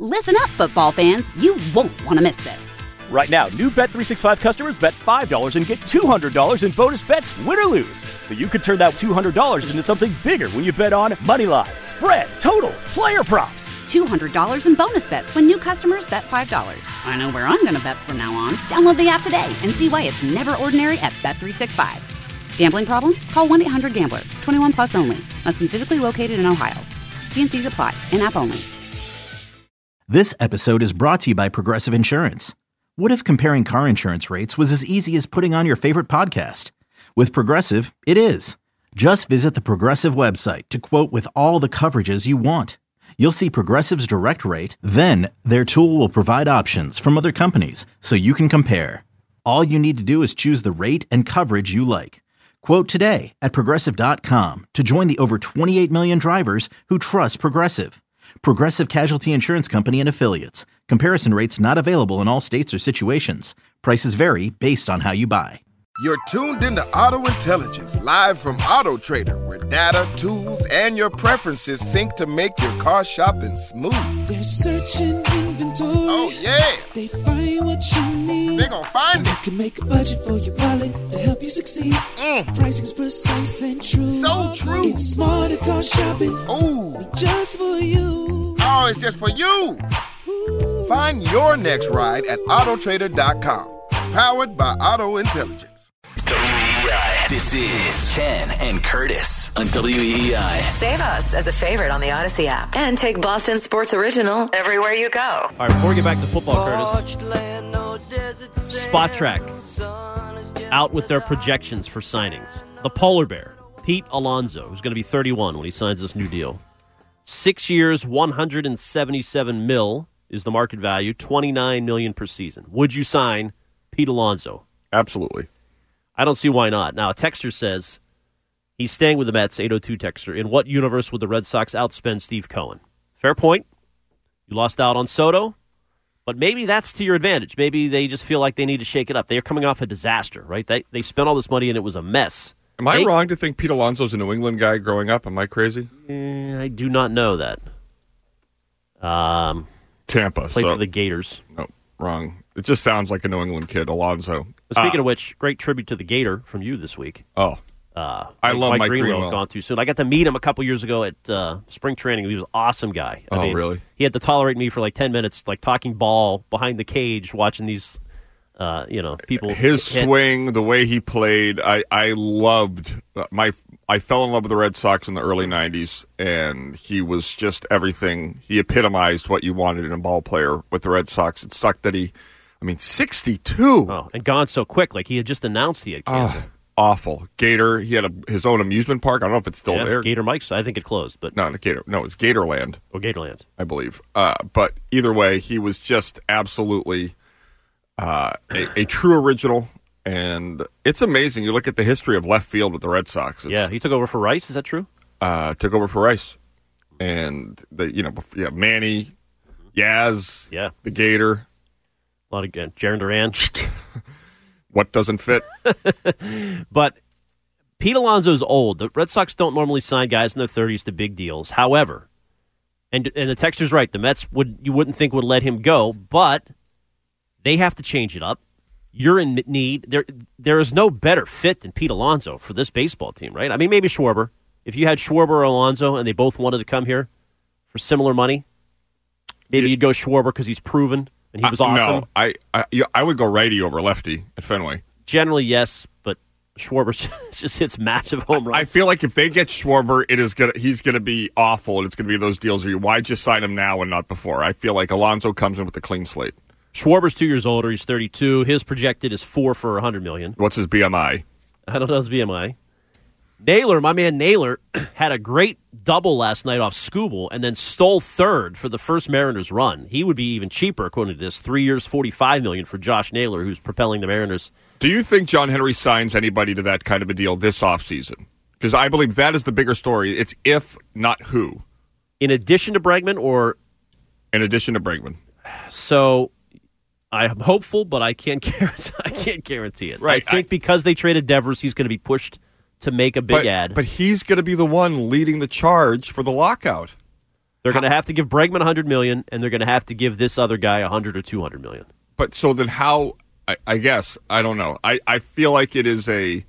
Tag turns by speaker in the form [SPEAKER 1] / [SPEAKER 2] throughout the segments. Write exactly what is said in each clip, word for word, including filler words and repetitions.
[SPEAKER 1] Listen up, football fans. You won't want to miss this.
[SPEAKER 2] Right now, new Bet three sixty-five customers bet five dollars and get two hundred dollars in bonus bets, win or lose. So you could turn that two hundred dollars into something bigger when you bet on money line, spread, totals, player props.
[SPEAKER 1] two hundred dollars in bonus bets when new customers bet five dollars. I know where I'm going to bet from now on. Download the app today and see why it's never ordinary at Bet three sixty-five. Gambling problem? Call one eight hundred gambler. twenty-one plus only. Must be physically located in Ohio. T and C's apply. In-app only.
[SPEAKER 3] This episode is brought to you by Progressive Insurance. What if comparing car insurance rates was as easy as putting on your favorite podcast? With Progressive, it is. Just visit the Progressive website to quote with all the coverages you want. You'll see Progressive's direct rate, then their tool will provide options from other companies so you can compare. All you need to do is choose the rate and coverage you like. Quote today at Progressive dot com to join the over twenty-eight million drivers who trust Progressive. Progressive Casualty Insurance Company and Affiliates. Comparison rates not available in all states or situations. Prices vary based on how you buy.
[SPEAKER 4] You're tuned into Auto Intelligence, live from Auto Trader, where data, tools, and your preferences sync to make your car shopping smooth.
[SPEAKER 5] They're searching inventory.
[SPEAKER 4] Oh, yeah.
[SPEAKER 5] They find what you need.
[SPEAKER 4] They're gonna find
[SPEAKER 5] and
[SPEAKER 4] it.
[SPEAKER 5] You can make a budget for your wallet to help you succeed. Mm. Pricing's precise and true.
[SPEAKER 4] So true.
[SPEAKER 5] It's smarter car shopping.
[SPEAKER 4] Ooh.
[SPEAKER 5] Just for you.
[SPEAKER 4] Oh, it's just for you. Ooh. Find your next ride at Auto Trader dot com. Powered by Auto Intelligence.
[SPEAKER 6] W E E I. This is Ken and Curtis on W E E I.
[SPEAKER 7] Save us as a favorite on the Odyssey app and take Boston Sports Original everywhere you go.
[SPEAKER 8] All right, before we get back to football, Curtis, Spot Track out with their projections for signings. The polar bear, Pete Alonso, who's going to be thirty-one when he signs this new deal. Six years, one hundred seventy-seven mil is the market value, twenty-nine million per season. Would you sign Pete Alonso?
[SPEAKER 9] Absolutely.
[SPEAKER 8] I don't see why not. Now, a texter says he's staying with the Mets, eight oh two texter. In what universe would the Red Sox outspend Steve Cohen? Fair point. You lost out on Soto, but maybe that's to your advantage. Maybe they just feel like they need to shake it up. They're coming off a disaster, right? They they spent all this money and it was a mess.
[SPEAKER 9] Am I
[SPEAKER 8] they,
[SPEAKER 9] wrong to think Pete Alonso's a New England guy growing up? Am I crazy?
[SPEAKER 8] Eh, I do not know that. Um,
[SPEAKER 9] Tampa.
[SPEAKER 8] Played
[SPEAKER 9] so,
[SPEAKER 8] for the Gators.
[SPEAKER 9] No, wrong. It just sounds like a New England kid, Alonso.
[SPEAKER 8] Speaking
[SPEAKER 9] uh,
[SPEAKER 8] of which, great tribute to the Gator from you this week.
[SPEAKER 9] Oh,
[SPEAKER 8] uh,
[SPEAKER 9] I love
[SPEAKER 8] Mike,
[SPEAKER 9] Mike
[SPEAKER 8] Greenwell.
[SPEAKER 9] Greenwell.
[SPEAKER 8] Gone too soon. I got to meet him a couple years ago at uh, spring training. He was an awesome guy. I
[SPEAKER 9] oh,
[SPEAKER 8] mean,
[SPEAKER 9] really?
[SPEAKER 8] He had to tolerate me for like ten minutes, like talking ball behind the cage, watching these, uh, you know, people.
[SPEAKER 9] His
[SPEAKER 8] hit.
[SPEAKER 9] swing, the way he played, I I loved. My I fell in love with the Red Sox in the early nineties, and he was just everything. He epitomized what you wanted in a ball player with the Red Sox. It sucked that he. I mean, sixty-two.
[SPEAKER 8] Oh, and gone so quick. Like, he had just announced he had cancer.
[SPEAKER 9] Oh, awful. Gator, he had a, his own amusement park. I don't know if it's still
[SPEAKER 8] yeah,
[SPEAKER 9] there.
[SPEAKER 8] Gator Mike's, I think it closed. But
[SPEAKER 9] No, not Gator. No, it's Gatorland.
[SPEAKER 8] Oh, Gatorland.
[SPEAKER 9] I believe. Uh, but either way, he was just absolutely uh, a, a true original. And it's amazing. You look at the history of left field with the Red Sox. It's,
[SPEAKER 8] yeah, he took over for Rice. Is that true?
[SPEAKER 9] Uh, took over for Rice. And, the you know, yeah, Manny, Yaz,
[SPEAKER 8] yeah.
[SPEAKER 9] the Gator.
[SPEAKER 8] A lot of uh, Jaron Duran.
[SPEAKER 9] What doesn't fit?
[SPEAKER 8] But Pete Alonso's old. The Red Sox don't normally sign guys in their thirties to big deals. However, and and the texter's right, the Mets would you wouldn't think would let him go, but they have to change it up. You're in need. There there is no better fit than Pete Alonso for this baseball team, right? I mean, maybe Schwarber. If you had Schwarber or Alonso and they both wanted to come here for similar money, maybe you'd go Schwarber because he's proven. And he was
[SPEAKER 9] uh,
[SPEAKER 8] awesome.
[SPEAKER 9] No, I, I I would go righty over lefty at Fenway.
[SPEAKER 8] Generally, yes, but Schwarber just hits massive home runs.
[SPEAKER 9] I feel like if they get Schwarber, it is gonna he's gonna be awful, and it's gonna be those deals where you why just sign him now and not before. I feel like Alonso comes in with a clean slate.
[SPEAKER 8] Schwarber's two years older. He's thirty-two. His projected is four for one hundred million dollars.
[SPEAKER 9] What's his B M I?
[SPEAKER 8] I don't know his B M I. Naylor, my man Naylor, had a great double last night off Skubal and then stole third for the first Mariners run. He would be even cheaper, according to this. Three years, forty-five million dollars for Josh Naylor, who's propelling the Mariners.
[SPEAKER 9] Do you think John Henry signs anybody to that kind of a deal this offseason? Because I believe that is the bigger story. It's if, not who.
[SPEAKER 8] In addition to Bregman or?
[SPEAKER 9] In addition to Bregman.
[SPEAKER 8] So I'm hopeful, but I can't guarantee, I can't guarantee it.
[SPEAKER 9] Right.
[SPEAKER 8] I think I, because they traded Devers, he's going to be pushed to make a big
[SPEAKER 9] but,
[SPEAKER 8] ad.
[SPEAKER 9] But he's going to be the one leading the charge for the lockout.
[SPEAKER 8] They're going to have to give Bregman one hundred million dollars, and they're going to have to give this other guy one hundred or two hundred million dollars.
[SPEAKER 9] But so then how, I, I guess, I don't know. I, I feel like it is a,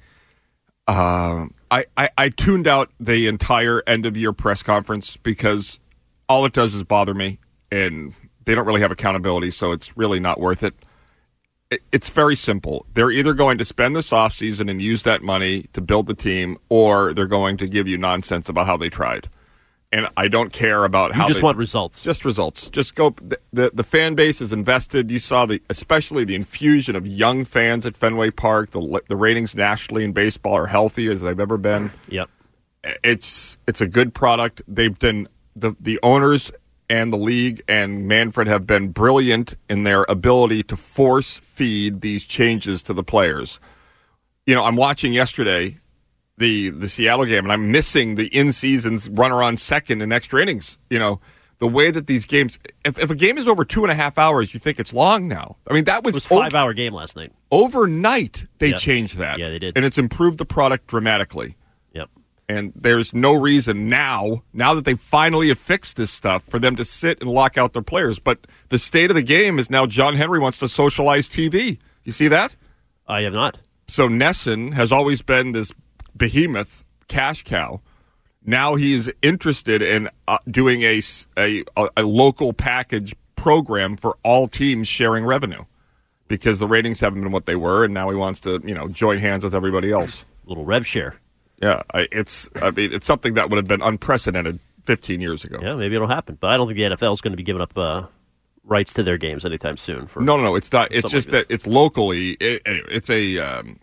[SPEAKER 9] uh, I, I, I tuned out the entire end-of-year press conference because all it does is bother me, and they don't really have accountability, so it's really not worth it. It's very simple. They're either going to spend this offseason and use that money to build the team, or they're going to give you nonsense about how they tried. And I don't care about how
[SPEAKER 8] you just
[SPEAKER 9] they,
[SPEAKER 8] want results.
[SPEAKER 9] Just results. Just go. The, the the fan base is invested. You saw the especially the infusion of young fans at Fenway Park. The the ratings nationally in baseball are healthy as they've ever been.
[SPEAKER 8] Yep.
[SPEAKER 9] It's it's a good product. They've been the the owners and the league and Manfred have been brilliant in their ability to force feed these changes to the players. You know, I'm watching yesterday the the Seattle game, and I'm missing the in-seasons runner on second in extra innings. You know, the way that these games, if, if a game is over two and a half hours, you think it's long now. I mean, that was,
[SPEAKER 8] it was a five-hour o- game last night.
[SPEAKER 9] Overnight, they
[SPEAKER 8] yep.
[SPEAKER 9] changed that.
[SPEAKER 8] Yeah, they did.
[SPEAKER 9] And it's improved the product dramatically.
[SPEAKER 8] Yep.
[SPEAKER 9] And there's no reason now, now that they finally have fixed this stuff, for them to sit and lock out their players. But the state of the game is now John Henry wants to socialize T V. You see that?
[SPEAKER 8] I have not.
[SPEAKER 9] So Nesson has always been this behemoth cash cow. Now he's interested in uh, doing a, a, a local package program for all teams sharing revenue because the ratings haven't been what they were, and now he wants to, you know, join hands with everybody else.
[SPEAKER 8] A little rev share.
[SPEAKER 9] Yeah, I, it's I mean it's something that would have been unprecedented fifteen years ago.
[SPEAKER 8] Yeah, maybe it'll happen, but I don't think the N F L is going to be giving up uh, rights to their games anytime soon. For
[SPEAKER 9] no, no, no, it's not. It's just
[SPEAKER 8] like
[SPEAKER 9] that it's locally. It, it's a. Um,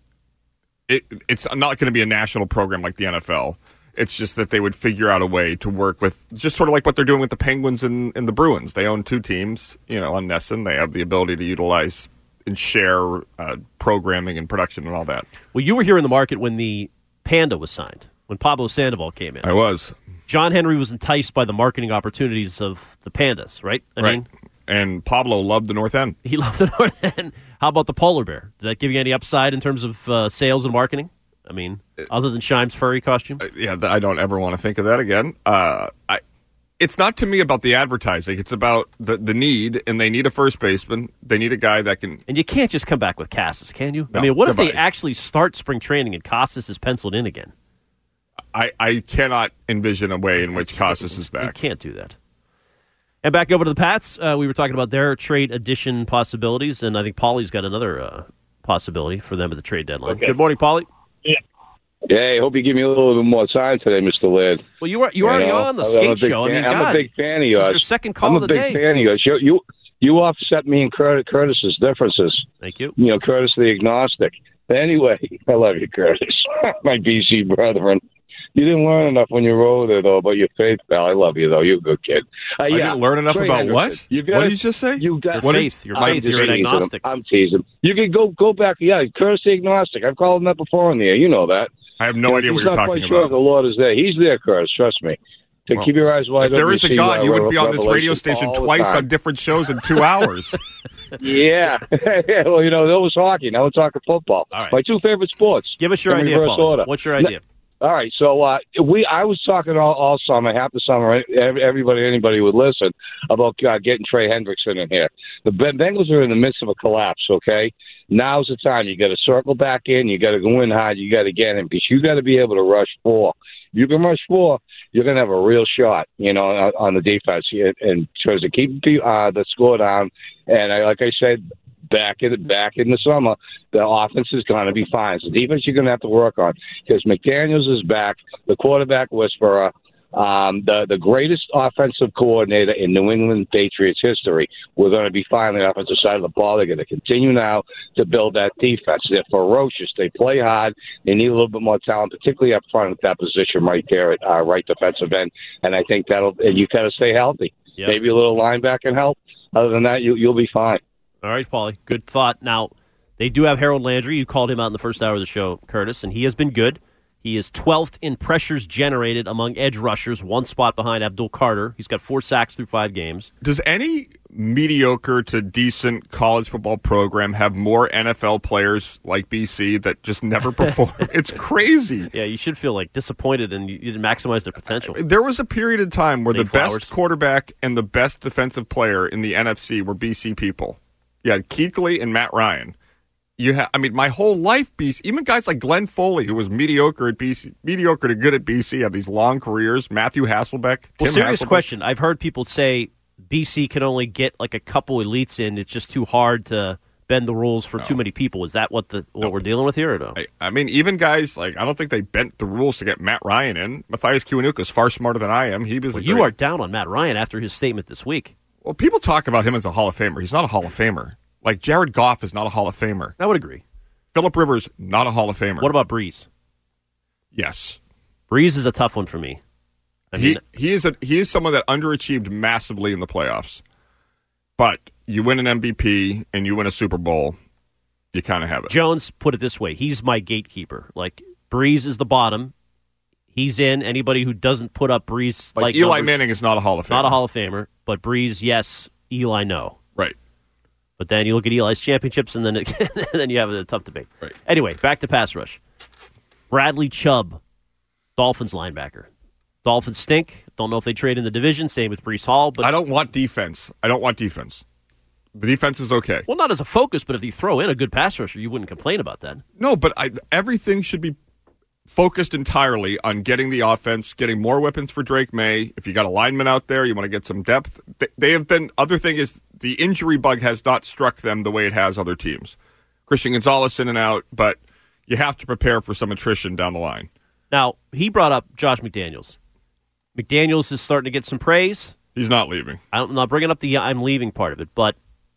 [SPEAKER 9] it, it's not going to be a national program like the N F L. It's just that they would figure out a way to work with, just sort of like what they're doing with the Penguins and, and the Bruins. They own two teams, you know, on Nesson. They have the ability to utilize and share uh, programming and production and all that.
[SPEAKER 8] Well, you were here in the market when the Panda was signed, when Pablo Sandoval came in.
[SPEAKER 9] I was.
[SPEAKER 8] John Henry was enticed by the marketing opportunities of the Pandas, right? I
[SPEAKER 9] right.
[SPEAKER 8] mean,
[SPEAKER 9] and Pablo loved the North End.
[SPEAKER 8] He loved the North End. How about the polar bear? Does that give you any upside in terms of uh, sales and marketing? I mean, other than Shime's furry costume?
[SPEAKER 9] Uh, yeah, I don't ever want to think of that again. Uh, I, it's not to me about the advertising. It's about the, the need, and they need a first baseman. They need a guy that can...
[SPEAKER 8] And you can't just come back with Casas, can you?
[SPEAKER 9] No,
[SPEAKER 8] I mean, what
[SPEAKER 9] goodbye.
[SPEAKER 8] if they actually start spring training and Casas is penciled in again?
[SPEAKER 9] I, I cannot envision a way in which Casas is back.
[SPEAKER 8] You can't do that. And back over to the Pats, uh, we were talking about their trade addition possibilities, and I think Paulie's got another uh, possibility for them at the trade deadline.
[SPEAKER 10] Okay.
[SPEAKER 8] Good morning, Paulie.
[SPEAKER 10] Yeah. Hey, hope you give me a little bit more time today, Mister Laird.
[SPEAKER 8] Well, you were you were already
[SPEAKER 10] know,
[SPEAKER 8] on the
[SPEAKER 10] I'm
[SPEAKER 8] skate
[SPEAKER 10] a
[SPEAKER 8] show. I
[SPEAKER 10] Fan,
[SPEAKER 8] mean,
[SPEAKER 10] I'm
[SPEAKER 8] God,
[SPEAKER 10] a big fan of
[SPEAKER 8] this
[SPEAKER 10] yours.
[SPEAKER 8] is your second call
[SPEAKER 10] I'm
[SPEAKER 8] of
[SPEAKER 10] a
[SPEAKER 8] the
[SPEAKER 10] big
[SPEAKER 8] day.
[SPEAKER 10] fan of yours. You, you, you offset me and Curtis, Curtis's differences.
[SPEAKER 8] Thank you.
[SPEAKER 10] You know, Curtis the agnostic. But anyway, I love you, Curtis. My B C brethren. You didn't learn enough when you rode there, though, about your faith, pal. I love you, though. You're a good kid. Uh,
[SPEAKER 9] I
[SPEAKER 10] yeah,
[SPEAKER 9] didn't learn enough
[SPEAKER 10] Trey
[SPEAKER 9] about
[SPEAKER 10] Hendrickson.
[SPEAKER 9] what?
[SPEAKER 10] You gotta,
[SPEAKER 9] what did you just say?
[SPEAKER 10] You got
[SPEAKER 8] Your faith. Your
[SPEAKER 10] I'm
[SPEAKER 8] faith. You're an
[SPEAKER 10] teasing him.
[SPEAKER 8] agnostic.
[SPEAKER 10] I'm teasing. You can go go back. Yeah, Curtis the agnostic. I've called him that before in the air. You know that.
[SPEAKER 9] I have no
[SPEAKER 10] He's
[SPEAKER 9] idea what you're
[SPEAKER 10] not
[SPEAKER 9] talking
[SPEAKER 10] quite sure
[SPEAKER 9] about.
[SPEAKER 10] if the Lord is there. He's there, Curtis. Trust me. To
[SPEAKER 9] Well,
[SPEAKER 10] keep your eyes wide
[SPEAKER 9] If
[SPEAKER 10] open.
[SPEAKER 9] there is a
[SPEAKER 10] see,
[SPEAKER 9] God,
[SPEAKER 10] uh,
[SPEAKER 9] you wouldn't be on this radio
[SPEAKER 10] Revelation
[SPEAKER 9] station
[SPEAKER 10] all the
[SPEAKER 9] twice
[SPEAKER 10] time.
[SPEAKER 9] on different shows in two hours.
[SPEAKER 10] Yeah. Well, you know, that was hockey. Now we're talking football.
[SPEAKER 8] All right.
[SPEAKER 10] My two favorite sports.
[SPEAKER 8] Give us your
[SPEAKER 10] in
[SPEAKER 8] idea,
[SPEAKER 10] reverse
[SPEAKER 8] Paul.
[SPEAKER 10] order.
[SPEAKER 8] What's your idea?
[SPEAKER 10] All right, so uh, we I was talking all, all summer, half the summer, every- everybody, anybody would listen about uh, getting Trey Hendrickson in here. The Ben- Bengals are in the midst of a collapse, okay? Now's the time. You got to circle back in. You got to go in hard. You got to get him because you got to be able to rush four. If you can rush four, you're going to have a real shot, you know, on, on the defense in terms of keeping uh, the score down. And I, like I said, back in back in the summer, the offense is going to be fine. So defense you're going to have to work on because McDaniels is back, the quarterback whisperer, um, the the greatest offensive coordinator in New England Patriots history. We're going to be fine on the offensive side of the ball. They're going to continue now to build that defense. They're ferocious. They play hard. They need a little bit more talent, particularly up front at that position right there at uh, right defensive end. And I think that'll. And you got to stay healthy.
[SPEAKER 8] Yep.
[SPEAKER 10] Maybe a little linebacker help. Other than that, you, you'll be fine.
[SPEAKER 8] All right, Paulie. Good thought. Now, they do have Harold Landry. You called him out in the first hour of the show, Curtis, and he has been good. He is twelfth in pressures generated among edge rushers, one spot behind Abdul Carter. He's got four sacks through five games.
[SPEAKER 9] Does any mediocre to decent college football program have more N F L players like B C that just never perform. It's crazy.
[SPEAKER 8] Yeah, you should feel like disappointed and you didn't maximize their potential.
[SPEAKER 9] There was a period of time where
[SPEAKER 8] Dave
[SPEAKER 9] the
[SPEAKER 8] Flowers.
[SPEAKER 9] best quarterback and the best defensive player in the N F C were B C people. You had Kuechly and Matt Ryan. You ha- I mean, my whole life, B C, even guys like Glenn Foley, who was mediocre at B C, mediocre to good at B C, have these long careers. Matthew Hasselbeck, Tim
[SPEAKER 8] Well, serious
[SPEAKER 9] Hasselbeck.
[SPEAKER 8] question. I've heard people say B C can only get like a couple elites in. It's just too hard to bend the rules for
[SPEAKER 9] No.
[SPEAKER 8] too many people. Is that what the what
[SPEAKER 9] No.
[SPEAKER 8] we're dealing with here or no?
[SPEAKER 9] I, I mean, even guys like, I don't think they bent the rules to get Matt Ryan in. Matthias Kiwanuka is far smarter than I am. He was
[SPEAKER 8] Well,
[SPEAKER 9] a
[SPEAKER 8] you
[SPEAKER 9] great-
[SPEAKER 8] are down on Matt Ryan after his statement this week.
[SPEAKER 9] Well, people talk about him as a Hall of Famer. He's not a Hall of Famer. Like Jared Goff is not a Hall of Famer.
[SPEAKER 8] I would agree.
[SPEAKER 9] Phillip Rivers, not a Hall of Famer.
[SPEAKER 8] What about Breeze?
[SPEAKER 9] Yes.
[SPEAKER 8] Breeze is a tough one for me. I
[SPEAKER 9] he
[SPEAKER 8] mean,
[SPEAKER 9] he is a he is someone that underachieved massively in the playoffs. But you win an M V P and you win a Super Bowl, you kind of have it.
[SPEAKER 8] Jones put it this way. He's my gatekeeper. Like, Breeze is the bottom. He's in. Anybody who doesn't put up Breeze
[SPEAKER 9] Like,
[SPEAKER 8] like
[SPEAKER 9] Eli
[SPEAKER 8] numbers,
[SPEAKER 9] Manning is not a Hall of Famer.
[SPEAKER 8] not a Hall of Famer, but Breeze, yes. Eli, no.
[SPEAKER 9] Right.
[SPEAKER 8] But then you look at Eli's championships, and then it, then you have a tough debate.
[SPEAKER 9] Right.
[SPEAKER 8] Anyway, back to pass rush. Bradley Chubb, Dolphins linebacker. Dolphins stink. Don't know if they trade in the division. Same with Breece Hall. But
[SPEAKER 9] I don't want defense. I don't want defense. The defense is okay.
[SPEAKER 8] well, not as a focus, but if you throw in a good pass rusher, you wouldn't complain about that.
[SPEAKER 9] No, but I, everything should be focused entirely on getting the offense, getting more weapons for Drake May. If you got a lineman out there, you want to get some depth. They, they have been, other thing is the injury bug has not struck them the way it has other teams. Christian Gonzalez in and out, but you have to prepare for some attrition down the line.
[SPEAKER 8] Now, he brought up Josh McDaniels. McDaniels is starting to get some praise.
[SPEAKER 9] He's not leaving.
[SPEAKER 8] I'm not bringing up the I'm leaving part of it, but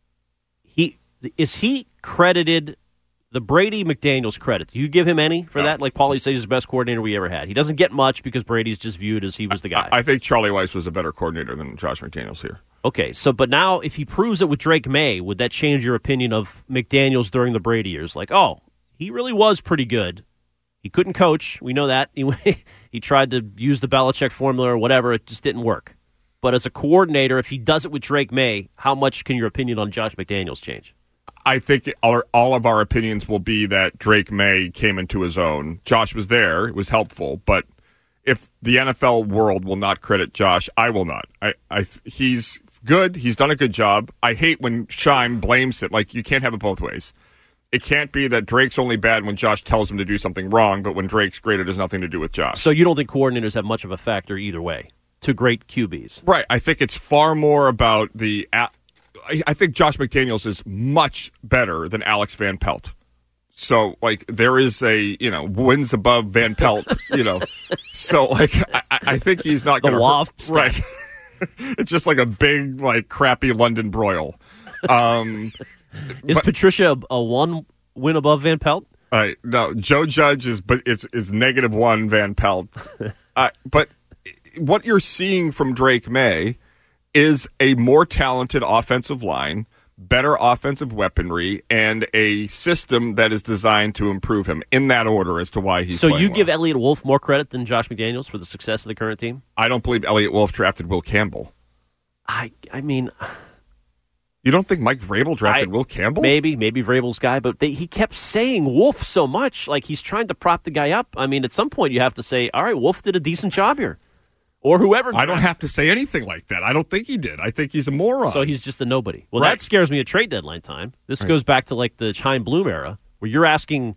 [SPEAKER 8] he is he credited the Brady McDaniels credit. Do you give him any for
[SPEAKER 9] No.
[SPEAKER 8] that? Like Paulie says, he's the best coordinator we ever had. He doesn't get much because Brady's just viewed as he was the guy.
[SPEAKER 9] I, I think Charlie Weiss was a better coordinator than Josh McDaniels here.
[SPEAKER 8] Okay, so but now if he proves it with Drake May, would that change your opinion of McDaniels during the Brady years? Like, oh, he really was pretty good. He couldn't coach. We know that. He, he tried to use the Belichick formula or whatever. It just didn't work. But as a coordinator, if he does it with Drake May, how much can your opinion on Josh McDaniels change?
[SPEAKER 9] I think our, all of our opinions will be that Drake May came into his own. Josh was there. It was helpful. But if the N F L world will not credit Josh, I will not. I, I, he's good. He's done a good job. I hate when Scheim blames it. Like, you can't have it both ways. It can't be that Drake's only bad when Josh tells him to do something wrong, but when Drake's great, it has nothing to do with Josh.
[SPEAKER 8] So you don't think coordinators have much of a factor either way to great Q Bs?
[SPEAKER 9] Right. I think it's far more about the – I think Josh McDaniels is much better than Alex Van Pelt. So, like, there is a, you know, wins above Van Pelt, you know. So, like, I, I think he's not going to –
[SPEAKER 8] The Wasps.
[SPEAKER 9] Right. It's just like a big, like, crappy London broil. Um,
[SPEAKER 8] Is
[SPEAKER 9] but,
[SPEAKER 8] Patricia a, a one win above Van Pelt?
[SPEAKER 9] all right, no, Joe Judge is, but it's it's negative one Van Pelt. uh, but what you're seeing from Drake May is a more talented offensive line, better offensive weaponry, and a system that is designed to improve him in that order as to why he's
[SPEAKER 8] So
[SPEAKER 9] playing
[SPEAKER 8] you
[SPEAKER 9] well.
[SPEAKER 8] give Elliott Wolf more credit than Josh McDaniels for the success of the current team?
[SPEAKER 9] I don't believe Elliott Wolf drafted Will Campbell.
[SPEAKER 8] I I mean,
[SPEAKER 9] You don't think Mike Vrabel drafted
[SPEAKER 8] I-
[SPEAKER 9] Will Campbell?
[SPEAKER 8] maybe, maybe Vrabel's guy, but they, he kept saying Wolf so much, like he's trying to prop the guy up. I mean, at some point you have to say, all right, Wolf did a decent job here. Or whoever.
[SPEAKER 9] I don't have to say anything like that. I don't think he did. I think he's a moron.
[SPEAKER 8] So he's just a nobody. Well,
[SPEAKER 9] Right.
[SPEAKER 8] that scares me at trade deadline time. This
[SPEAKER 9] Right.
[SPEAKER 8] goes back to like the Chaim Bloom era, where you're asking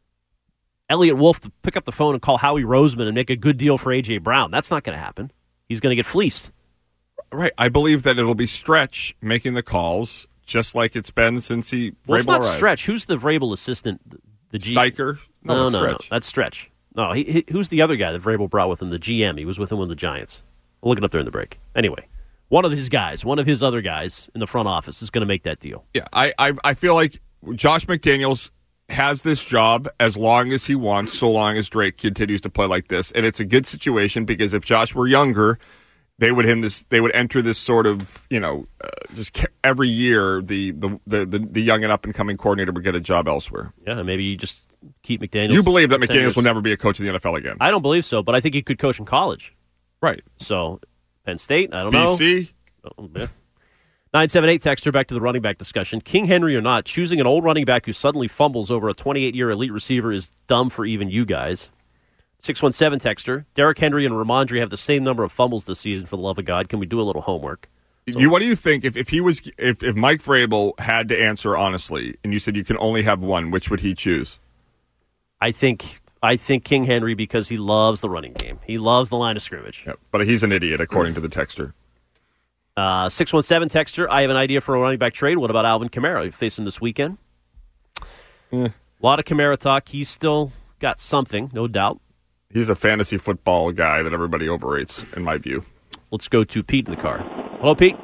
[SPEAKER 8] Elliott Wolf to pick up the phone and call Howie Roseman and make a good deal for A J. Brown. That's not going to happen. He's going to get fleeced.
[SPEAKER 9] Right. I believe that it'll be Stretch making the calls, just like it's been since he
[SPEAKER 8] Well, it's
[SPEAKER 9] Vrabel
[SPEAKER 8] not
[SPEAKER 9] arrived.
[SPEAKER 8] Stretch. Who's the Vrabel assistant? The G-
[SPEAKER 9] Steicher? No,
[SPEAKER 8] No,
[SPEAKER 9] that's
[SPEAKER 8] no, no,
[SPEAKER 9] Stretch.
[SPEAKER 8] that's Stretch. No, he, he, who's the other guy that Vrabel brought with him? The G M. He was with him with the Giants. I'll look it up during the break. Anyway, one of his guys, one of his other guys in the front office is going to make that deal.
[SPEAKER 9] Yeah, I, I I feel like Josh McDaniels has this job as long as he wants, so long as Drake continues to play like this, and it's a good situation because if Josh were younger, they would him this they would enter this sort of you know uh, just ca- every year the the, the the the young and up and coming coordinator would get a job elsewhere.
[SPEAKER 8] Yeah, maybe you just keep McDaniels.
[SPEAKER 9] You believe that
[SPEAKER 8] for ten
[SPEAKER 9] McDaniels
[SPEAKER 8] years.
[SPEAKER 9] will never be a coach of the N F L again?
[SPEAKER 8] I don't believe so, but I think he could coach in college.
[SPEAKER 9] Right.
[SPEAKER 8] So, Penn State, I don't
[SPEAKER 9] B
[SPEAKER 8] know.
[SPEAKER 9] C.
[SPEAKER 8] Oh, yeah. nine seven eight texter, back to the running back discussion. King Henry or not, choosing an old running back who suddenly fumbles over a twenty-eight-year elite receiver is dumb for even you guys. six one seven texter, Derrick Henry and Ramondre have the same number of fumbles this season, for the love of God. Can we do a little homework? So,
[SPEAKER 9] you, what do you think if, if he was if, if Mike Vrabel had to answer honestly, and you said you can only have one, which would he choose?
[SPEAKER 8] I think I think King Henry, because he loves the running game. He loves the line of scrimmage.
[SPEAKER 9] Yep, but he's an idiot, according to the texter.
[SPEAKER 8] Uh, six one seven texter, I have an idea for a running back trade. What about Alvin Kamara? You face him this weekend?
[SPEAKER 9] Eh.
[SPEAKER 8] A lot of Kamara talk. He's still got something, no doubt.
[SPEAKER 9] He's a fantasy football guy that everybody overrates, in my view.
[SPEAKER 8] Let's go to Pete in the car. Hello, Pete.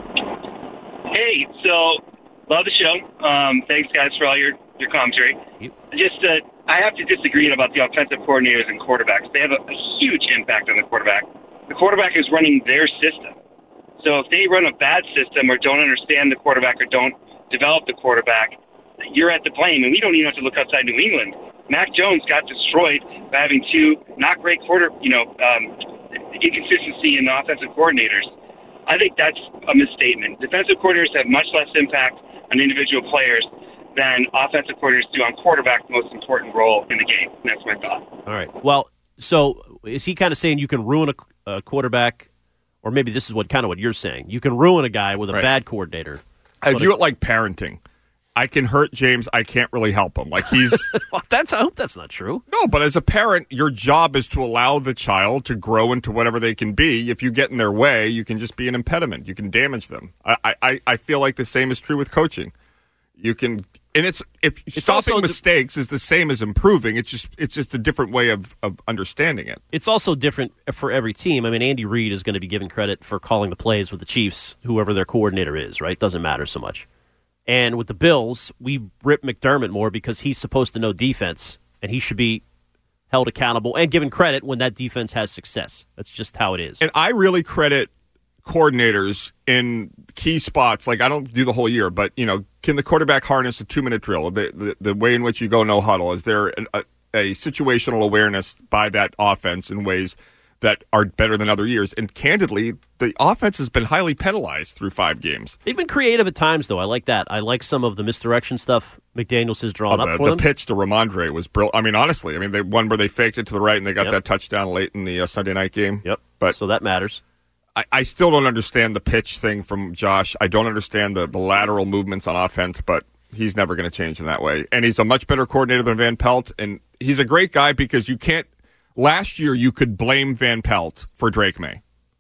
[SPEAKER 11] Hey, so love the show. Um, thanks, guys, for all your, your commentary.
[SPEAKER 8] Yep.
[SPEAKER 11] Just, uh, I have to disagree about the offensive coordinators and quarterbacks. They have a, a huge impact on the quarterback. The quarterback is running their system. So if they run a bad system or don't understand the quarterback or don't develop the quarterback, you're at the blame. And we don't even have to look outside New England. Mac Jones got destroyed by having two not great quarter, you know, um, inconsistency in the offensive coordinators. I think that's a misstatement. Defensive coordinators have much less impact on individual players than offensive coordinators do on quarterback, the most important role in the game. And that's my thought.
[SPEAKER 8] All right. Well, so is he kind of saying you can ruin a, a quarterback, or maybe this is what kind of what you're saying? You can ruin a guy with a
[SPEAKER 9] right.
[SPEAKER 8] bad coordinator.
[SPEAKER 9] I view it like parenting. I can hurt James. I can't really help him. Like he's.
[SPEAKER 8] well, that's. I hope that's not true.
[SPEAKER 9] No, but as a parent, your job is to allow the child to grow into whatever they can be. If you get in their way, you can just be an impediment. You can damage them. I, I, I feel like the same is true with coaching. You can, and it's if
[SPEAKER 8] it's
[SPEAKER 9] stopping
[SPEAKER 8] also,
[SPEAKER 9] mistakes is the same as improving. It's just it's just a different way of, of understanding it.
[SPEAKER 8] It's also different for every team. I mean, Andy Reid is going to be given credit for calling the plays with the Chiefs, whoever their coordinator is. Right? Doesn't matter so much. And with the Bills, we rip McDermott more because he's supposed to know defense, and he should be held accountable and given credit when that defense has success. That's just how it is.
[SPEAKER 9] And I really credit coordinators in key spots. Like, I don't do the whole year, but, you know, can the quarterback harness a two-minute drill? The, the, the way in which you go no huddle. Is there an, a, a situational awareness by that offense in ways that are better than other years? And candidly, the offense has been highly penalized through five games.
[SPEAKER 8] They've been creative at times, though. I like that. I like some of the misdirection stuff McDaniels has drawn
[SPEAKER 9] oh,
[SPEAKER 8] up
[SPEAKER 9] the,
[SPEAKER 8] for
[SPEAKER 9] the
[SPEAKER 8] them.
[SPEAKER 9] The pitch to Ramondre was brilliant. I mean, honestly, I mean, they one where they faked it to the right and they got
[SPEAKER 8] yep.
[SPEAKER 9] that touchdown late in the uh, Sunday night game.
[SPEAKER 8] Yep.
[SPEAKER 9] But
[SPEAKER 8] so that matters.
[SPEAKER 9] I, I still don't understand the pitch thing from Josh. I don't understand the, the lateral movements on offense, but he's never going to change in that way. And he's a much better coordinator than Van Pelt, and he's a great guy because you can't. Last year, you could blame Van Pelt for Drake May.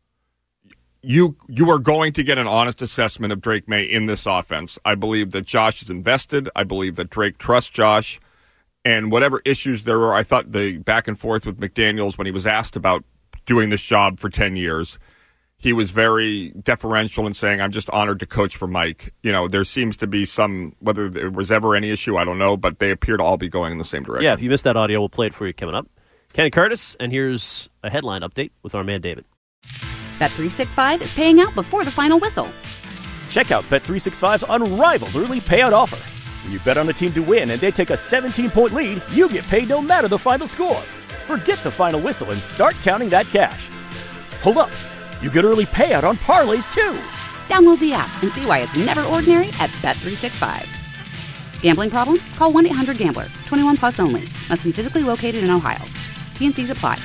[SPEAKER 9] You you are going to get an honest assessment of Drake May in this offense. I believe that Josh is invested. I believe that Drake trusts Josh. And whatever issues there were, I thought the back and forth with McDaniels when he was asked about doing this job for ten years, he was very deferential in saying, I'm just honored to coach for Mike. You know, there seems to be some, whether there was ever any issue, I don't know, but they appear to all be going in the same direction.
[SPEAKER 8] Yeah, if you missed that audio, we'll play it for you coming up. Kenny Curtis, and here's a headline update with our man David.
[SPEAKER 1] Bet three sixty-five is paying out before the final whistle.
[SPEAKER 2] Check out Bet three sixty-five's unrivaled early payout offer. When you bet on a team to win and they take a seventeen-point lead, you get paid no matter the final score. Forget the final whistle and start counting that cash. Hold up. You get early payout on parlays, too.
[SPEAKER 1] Download the app and see why it's never ordinary at Bet three sixty-five. Gambling problem? Call one eight hundred gambler. twenty-one plus only. Must be physically located in Ohio. T N Cs apply.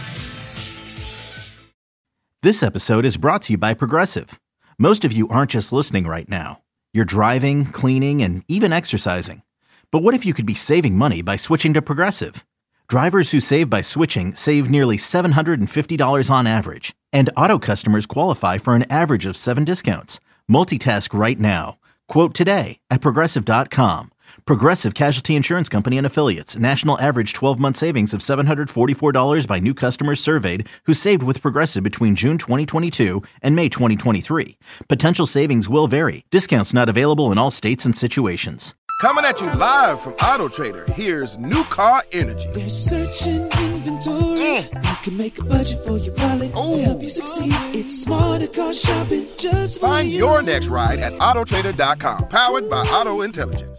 [SPEAKER 3] This episode is brought to you by Progressive. Most of you aren't just listening right now. You're driving, cleaning, and even exercising. But what if you could be saving money by switching to Progressive? Drivers who save by switching save nearly seven hundred fifty dollars on average. And auto customers qualify for an average of seven discounts. Multitask right now. Quote today at Progressive dot com. Progressive Casualty Insurance Company and Affiliates. National average twelve-month savings of seven hundred forty-four dollars by new customers surveyed who saved with Progressive between June twenty twenty-two and May twenty twenty-three. Potential savings will vary. Discounts not available in all states and situations.
[SPEAKER 4] Coming at you live from Auto Trader, here's New Car Energy.
[SPEAKER 5] They're searching inventory. Mm. You can make a budget for your wallet Ooh. To help you succeed. It's smarter car shopping just for
[SPEAKER 4] Find
[SPEAKER 5] you.
[SPEAKER 4] your next ride at Auto Trader dot com. Powered by Auto Intelligence.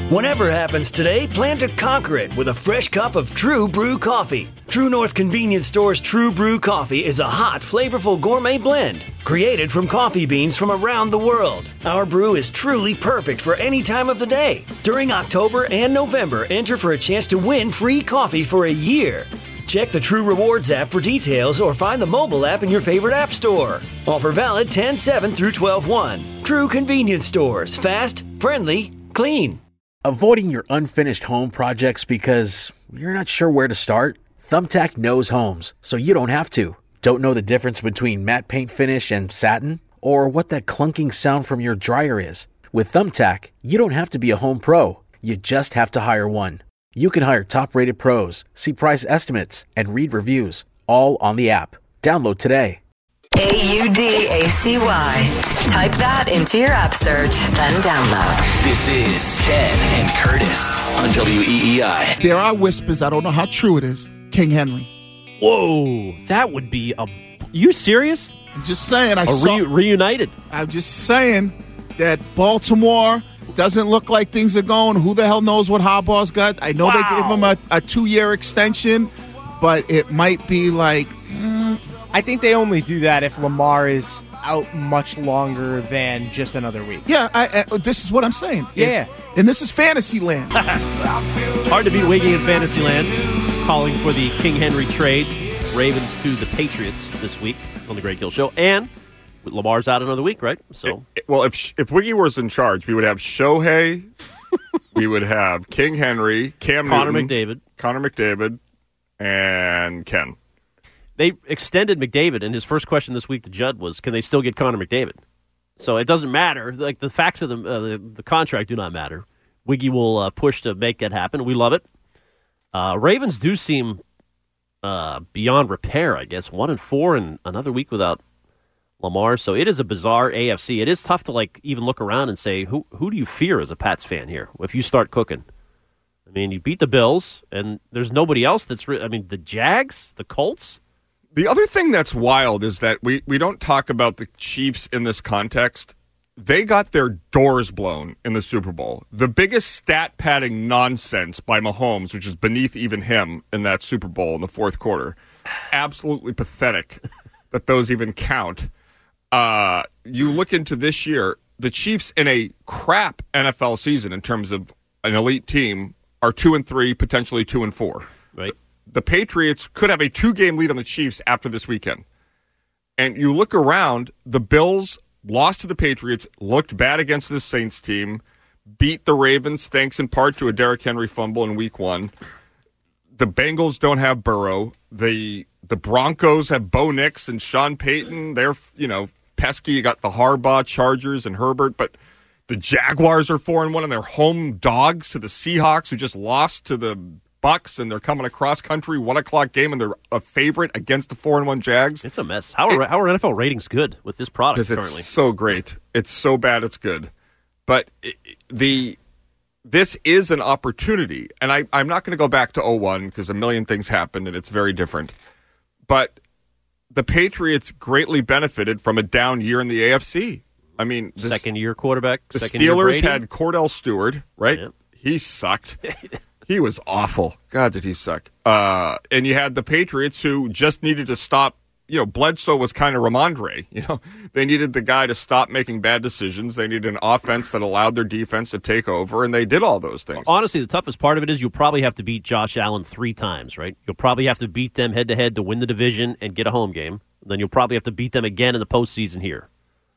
[SPEAKER 12] Whatever happens today, plan to conquer it with a fresh cup of True Brew coffee. True North Convenience Store's True Brew coffee is a hot, flavorful gourmet blend created from coffee beans from around the world. Our brew is truly perfect for any time of the day. During October and November, enter for a chance to win free coffee for a year. Check the True Rewards app for details or find the mobile app in your favorite app store. Offer valid ten seven through twelve one. True Convenience Stores. Fast, friendly, clean.
[SPEAKER 13] Avoiding your unfinished home projects because you're not sure where to start? Thumbtack knows homes, so you don't have to. Don't know the difference between matte paint finish and satin? Or what that clunking sound from your dryer is? With Thumbtack, you don't have to be a home pro. You just have to hire one. You can hire top-rated pros, see price estimates, and read reviews, all on the app. Download today.
[SPEAKER 7] A U D A C Y. Type that into your app search, then download.
[SPEAKER 6] This is Ken and Curtis on W E E I.
[SPEAKER 14] There are whispers, I don't know how true it is, King Henry.
[SPEAKER 8] Whoa, that would be a... You serious?
[SPEAKER 14] I'm just saying. I
[SPEAKER 8] a
[SPEAKER 14] saw,
[SPEAKER 8] re- reunited.
[SPEAKER 14] I'm just saying that Baltimore doesn't look like things are going. Who the hell knows what Harbaugh's got? I know wow. they gave him a, a two-year extension, but it might be like... Mm,
[SPEAKER 15] I think they only do that if Lamar is out much longer than just another week.
[SPEAKER 14] Yeah, I, I, this is what I'm saying.
[SPEAKER 15] Yeah.
[SPEAKER 14] If, and this is fantasy land.
[SPEAKER 8] Hard to beat Wiggy in fantasy land. Calling for the King Henry trade. Ravens to the Patriots this week on the Greg Hill Show. And Lamar's out another week, right? So,
[SPEAKER 9] it, well, if if Wiggy was in charge, we would have Shohei, we would have King Henry, Cam
[SPEAKER 8] Connor
[SPEAKER 9] Newton,
[SPEAKER 8] McDavid.
[SPEAKER 9] Connor McDavid, and Ken.
[SPEAKER 8] They extended McDavid, and his first question this week to Judd was, can they still get Connor McDavid? So it doesn't matter. Like the facts of the uh, the, the contract do not matter. Wiggy will uh, push to make that happen. We love it. Uh, Ravens do seem uh, beyond repair, I guess. One and four and another week without Lamar. So it is a bizarre A F C. It is tough to like even look around and say, who who do you fear as a Pats fan here if you start cooking? I mean, you beat the Bills, and there's nobody else that's re- – I mean, the Jags, the Colts.
[SPEAKER 9] The other thing that's wild is that we, we don't talk about the Chiefs in this context. They got their doors blown in the Super Bowl. The biggest stat padding nonsense by Mahomes, which is beneath even him in that Super Bowl in the fourth quarter. Absolutely pathetic that those even count. Uh, you look into this year, the Chiefs in a crap N F L season in terms of an elite team are two and three, potentially two and four.
[SPEAKER 8] Right.
[SPEAKER 9] The Patriots could have a two-game lead on the Chiefs after this weekend. And you look around, the Bills lost to the Patriots, looked bad against the Saints team, beat the Ravens, thanks in part to a Derrick Henry fumble in week one. The Bengals don't have Burrow. The the Broncos have Bo Nix and Sean Payton. They're, you know, pesky. You got the Harbaugh, Chargers, and Herbert. But the Jaguars are four and one, and they're home dogs to the Seahawks, who just lost to the Bucks, and they're coming across country, one o'clock game, and they're a favorite against the four and one Jags.
[SPEAKER 8] It's a mess. How are, it, how are N F L ratings good with this product
[SPEAKER 9] it's
[SPEAKER 8] currently?
[SPEAKER 9] It's so great. It's so bad it's good. But it, the this is an opportunity, and I, I'm not going to go back to oh one because a million things happened, and it's very different. But the Patriots greatly benefited from a down year in the A F C. I mean, this,
[SPEAKER 8] second year quarterback.
[SPEAKER 9] The
[SPEAKER 8] second
[SPEAKER 9] Steelers
[SPEAKER 8] year
[SPEAKER 9] had Cordell Stewart, right? Yeah. He sucked. He was awful. God, did he suck. Uh, and you had the Patriots who just needed to stop. You know, Bledsoe was kind of Ramondre. You know, they needed the guy to stop making bad decisions. They needed an offense that allowed their defense to take over, and they did all those things.
[SPEAKER 8] Honestly, the toughest part of it is you'll probably have to beat Josh Allen three times, right? You'll probably have to beat them head-to-head to win the division and get a home game. Then you'll probably have to beat them again in the postseason here.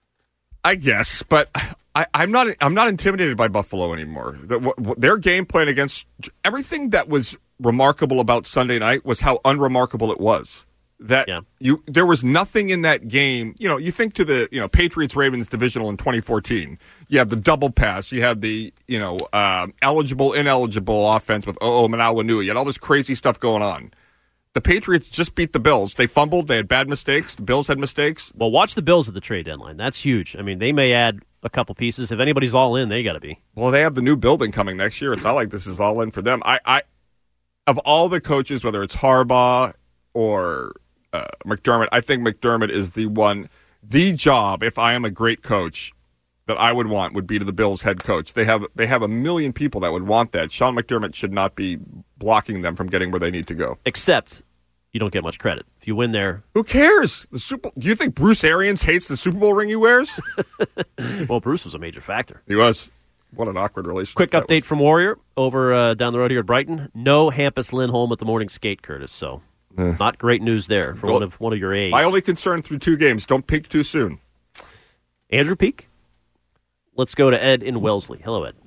[SPEAKER 9] I guess, but I, I'm not. I'm not intimidated by Buffalo anymore. The, w- their game plan against everything that was remarkable about Sunday night was how unremarkable it was. That yeah. you there was nothing in that game. You know, you think to the you know Patriots Ravens divisional in twenty fourteen. You have the double pass. You had the you know uh, eligible ineligible offense with oh Manawanui. You had all this crazy stuff going on. The Patriots just beat the Bills. They fumbled. They had bad mistakes. The Bills had mistakes.
[SPEAKER 8] Well, watch the Bills at the trade deadline. That's huge. I mean, they may add a couple pieces. If anybody's all in, they got to be.
[SPEAKER 9] Well, they have the new building coming next year. It's not like this is all in for them. I, I of all the coaches, whether it's Harbaugh or uh, McDermott, I think McDermott is the one, the job, if I am a great coach, that I would want would be to the Bills head coach. They have they have a million people that would want that. Sean McDermott should not be blocking them from getting where they need to go.
[SPEAKER 8] Except you don't get much credit. If you win there.
[SPEAKER 9] Who cares? The Super Do you think Bruce Arians hates the Super Bowl ring he wears?
[SPEAKER 8] Well, Bruce was a major factor.
[SPEAKER 9] He was. What an awkward relationship.
[SPEAKER 8] Quick update from Warrior over uh, down the road here at Brighton. No Hampus Lindholm at the morning skate, Curtis. So
[SPEAKER 9] Eh.
[SPEAKER 8] not great news there for
[SPEAKER 9] Well,
[SPEAKER 8] one of one of your A's.
[SPEAKER 9] My only concern through two games, don't peak too soon.
[SPEAKER 8] Andrew Peak. Let's go to Ed in Wellesley. Hello, Ed.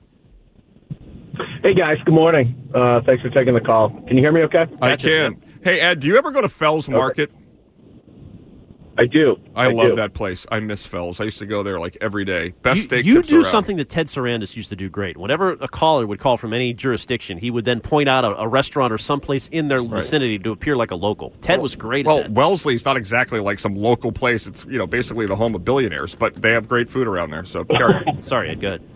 [SPEAKER 16] Hey, guys. Good morning. Uh, thanks for taking the call. Can you hear me okay?
[SPEAKER 9] I can. Hey, Ed, do you ever go to Fells Market?
[SPEAKER 16] I do.
[SPEAKER 9] I,
[SPEAKER 16] I
[SPEAKER 9] love
[SPEAKER 16] do.
[SPEAKER 9] that place. I miss Fells. I used to go there like every day. Best
[SPEAKER 8] You,
[SPEAKER 9] steak
[SPEAKER 8] you
[SPEAKER 9] tips
[SPEAKER 8] do
[SPEAKER 9] around.
[SPEAKER 8] something that Ted Sarandis used to do great. Whenever a caller would call from any jurisdiction, he would then point out a, a restaurant or someplace in their vicinity to appear like a local. Ted was great
[SPEAKER 9] Well,
[SPEAKER 8] at that.
[SPEAKER 9] Wellesley's not exactly like some local place. It's, you know, basically the home of billionaires, but they have great food around there. So, carry on.
[SPEAKER 8] Sorry, Ed, good.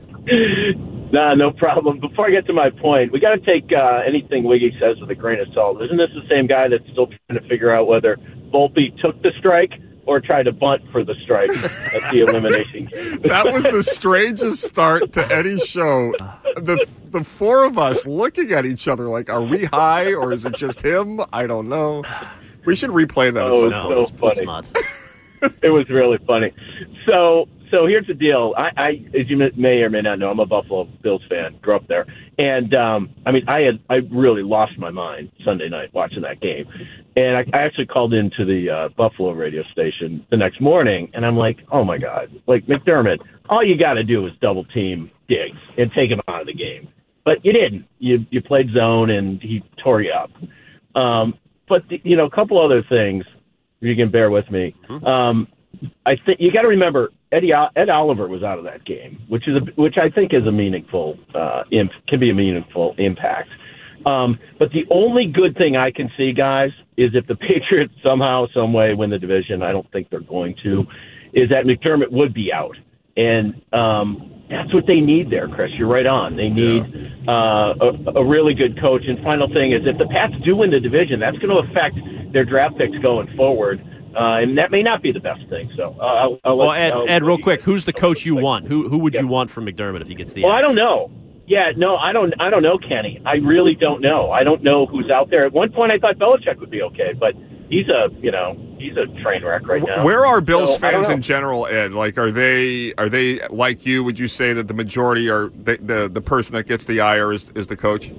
[SPEAKER 16] Nah, no problem. Before I get to my point, we got to take uh, anything Wiggy says with a grain of salt. Isn't this the same guy that's still trying to figure out whether Volpe took the strike or tried to bunt for the strike at the elimination game?
[SPEAKER 9] That was the strangest start to any show. The the four of us looking at each other like, are we high or is it just him? I don't know. We should replay that at
[SPEAKER 16] Oh,
[SPEAKER 9] some
[SPEAKER 16] it's
[SPEAKER 9] point.
[SPEAKER 16] so funny. It was really funny. So, so here's the deal. I, I, as you may or may not know, I'm a Buffalo Bills fan. Grew up there, and um, I mean, I had I really lost my mind Sunday night watching that game, and I, I actually called into the uh, Buffalo radio station the next morning, and I'm like, oh my god, like McDermott, all you got to do is double team Diggs and take him out of the game, but you didn't. You you played zone, and he tore you up. Um, but the, you know, a couple other things. If you can bear with me. Um, I think you got to remember Eddie Ed Oliver was out of that game, which is a, which I think is a meaningful uh, imp, can be a meaningful impact. Um, but the only good thing I can see, guys, is if the Patriots somehow, some way win the division. I don't think they're going to. Is that McDermott would be out, and um, that's what they need there, Chris. You're right on. They need uh, a, a really good coach. And final thing is, if the Pats do win the division, that's going to affect their draft picks going forward. Uh, and that may not be the best thing. So, uh, I'll, I'll
[SPEAKER 8] Well,
[SPEAKER 16] let,
[SPEAKER 8] Ed,
[SPEAKER 16] I'll
[SPEAKER 8] Ed,
[SPEAKER 16] let
[SPEAKER 8] real
[SPEAKER 16] you
[SPEAKER 8] quick,
[SPEAKER 16] guys-
[SPEAKER 8] who's the coach you want? Who who would you want from McDermott if he gets the
[SPEAKER 16] Well, I
[SPEAKER 8] axe?
[SPEAKER 16] don't know. Yeah, no, I don't. I don't know, Kenny. I really don't know. I don't know who's out there. At one point, I thought Belichick would be okay, but he's a, you know, he's a train wreck right now.
[SPEAKER 9] Where are Bills
[SPEAKER 16] So, I don't
[SPEAKER 9] fans
[SPEAKER 16] know.
[SPEAKER 9] in general, Ed? Like, are they are they like you? Would you say that the majority are the the, the person that gets the ire is, is the coach?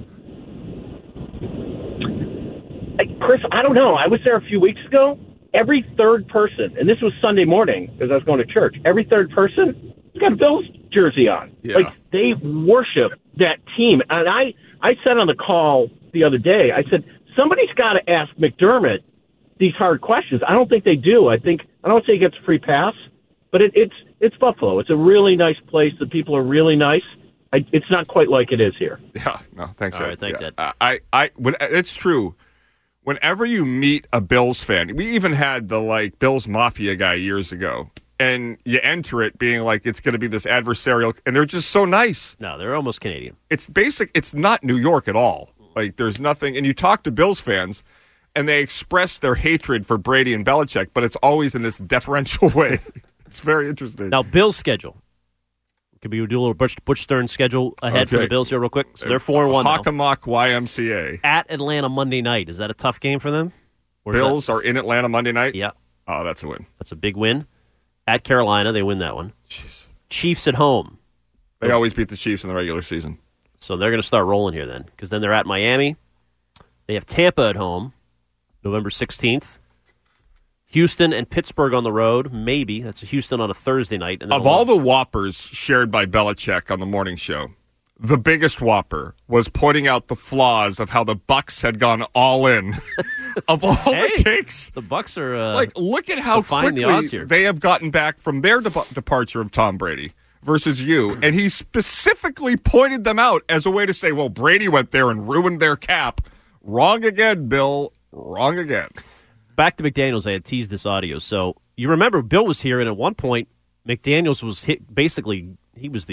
[SPEAKER 16] Hey, Chris, I don't know. I was there a few weeks ago. Every third person, and this was Sunday morning because I was going to church, every third person has got a Bills jersey on.
[SPEAKER 9] Yeah.
[SPEAKER 16] Like, they worship that team. And I, I said on the call the other day, I said, somebody's got to ask McDermott these hard questions. I don't think they do. I think, I don't say he gets a free pass, but it, it's it's Buffalo. It's a really nice place. The people are really nice. I, it's not quite like it is here.
[SPEAKER 9] Yeah, no, thanks,
[SPEAKER 8] All
[SPEAKER 9] Ed.
[SPEAKER 8] right, thanks,
[SPEAKER 9] Yeah,
[SPEAKER 8] Ed.
[SPEAKER 9] I, I, when, it's true. Whenever you meet a Bills fan, we even had the like Bills Mafia guy years ago, and you enter it being like it's going to be this adversarial, and they're just so nice.
[SPEAKER 8] No, they're almost Canadian.
[SPEAKER 9] It's basic. It's not New York at all. Like there's nothing, and you talk to Bills fans, and they express their hatred for Brady and Belichick, but it's always in this deferential way. It's very interesting.
[SPEAKER 8] Now, Bills' schedule. Could we do a little Butch, Butch Stern schedule ahead for
[SPEAKER 9] Okay.
[SPEAKER 8] the Bills here real quick? So they're four and one now.
[SPEAKER 9] Hockomock Y M C A.
[SPEAKER 8] At Atlanta Monday night. Is that a tough game for them? Or is
[SPEAKER 9] Bills
[SPEAKER 8] that-
[SPEAKER 9] are in Atlanta Monday night?
[SPEAKER 8] Yeah.
[SPEAKER 9] Oh, that's a win.
[SPEAKER 8] That's a big win. At Carolina, they win that one.
[SPEAKER 9] Jeez.
[SPEAKER 8] Chiefs at home.
[SPEAKER 9] They always beat the Chiefs in the regular season.
[SPEAKER 8] So they're going to start rolling here then, because then they're at Miami. They have Tampa at home, November sixteenth. Houston and Pittsburgh on the road, maybe. That's Houston on a Thursday night. And then
[SPEAKER 9] Of
[SPEAKER 8] a-
[SPEAKER 9] all the whoppers shared by Belichick on the morning show, the biggest whopper was pointing out the flaws of how the Bucks had gone all in. Of all
[SPEAKER 8] Hey,
[SPEAKER 9] the takes,
[SPEAKER 8] the Bucks are uh,
[SPEAKER 9] like look at how
[SPEAKER 8] defying
[SPEAKER 9] quickly
[SPEAKER 8] the odds here.
[SPEAKER 9] they have gotten back from their de- departure of Tom Brady versus you, and he specifically pointed them out as a way to say, "Well, Brady went there and ruined their cap." Wrong again, Bill. Wrong again.
[SPEAKER 8] Back to McDaniels, I had teased this audio. So you remember Bill was here, and at one point, McDaniels was hit. Basically, he was the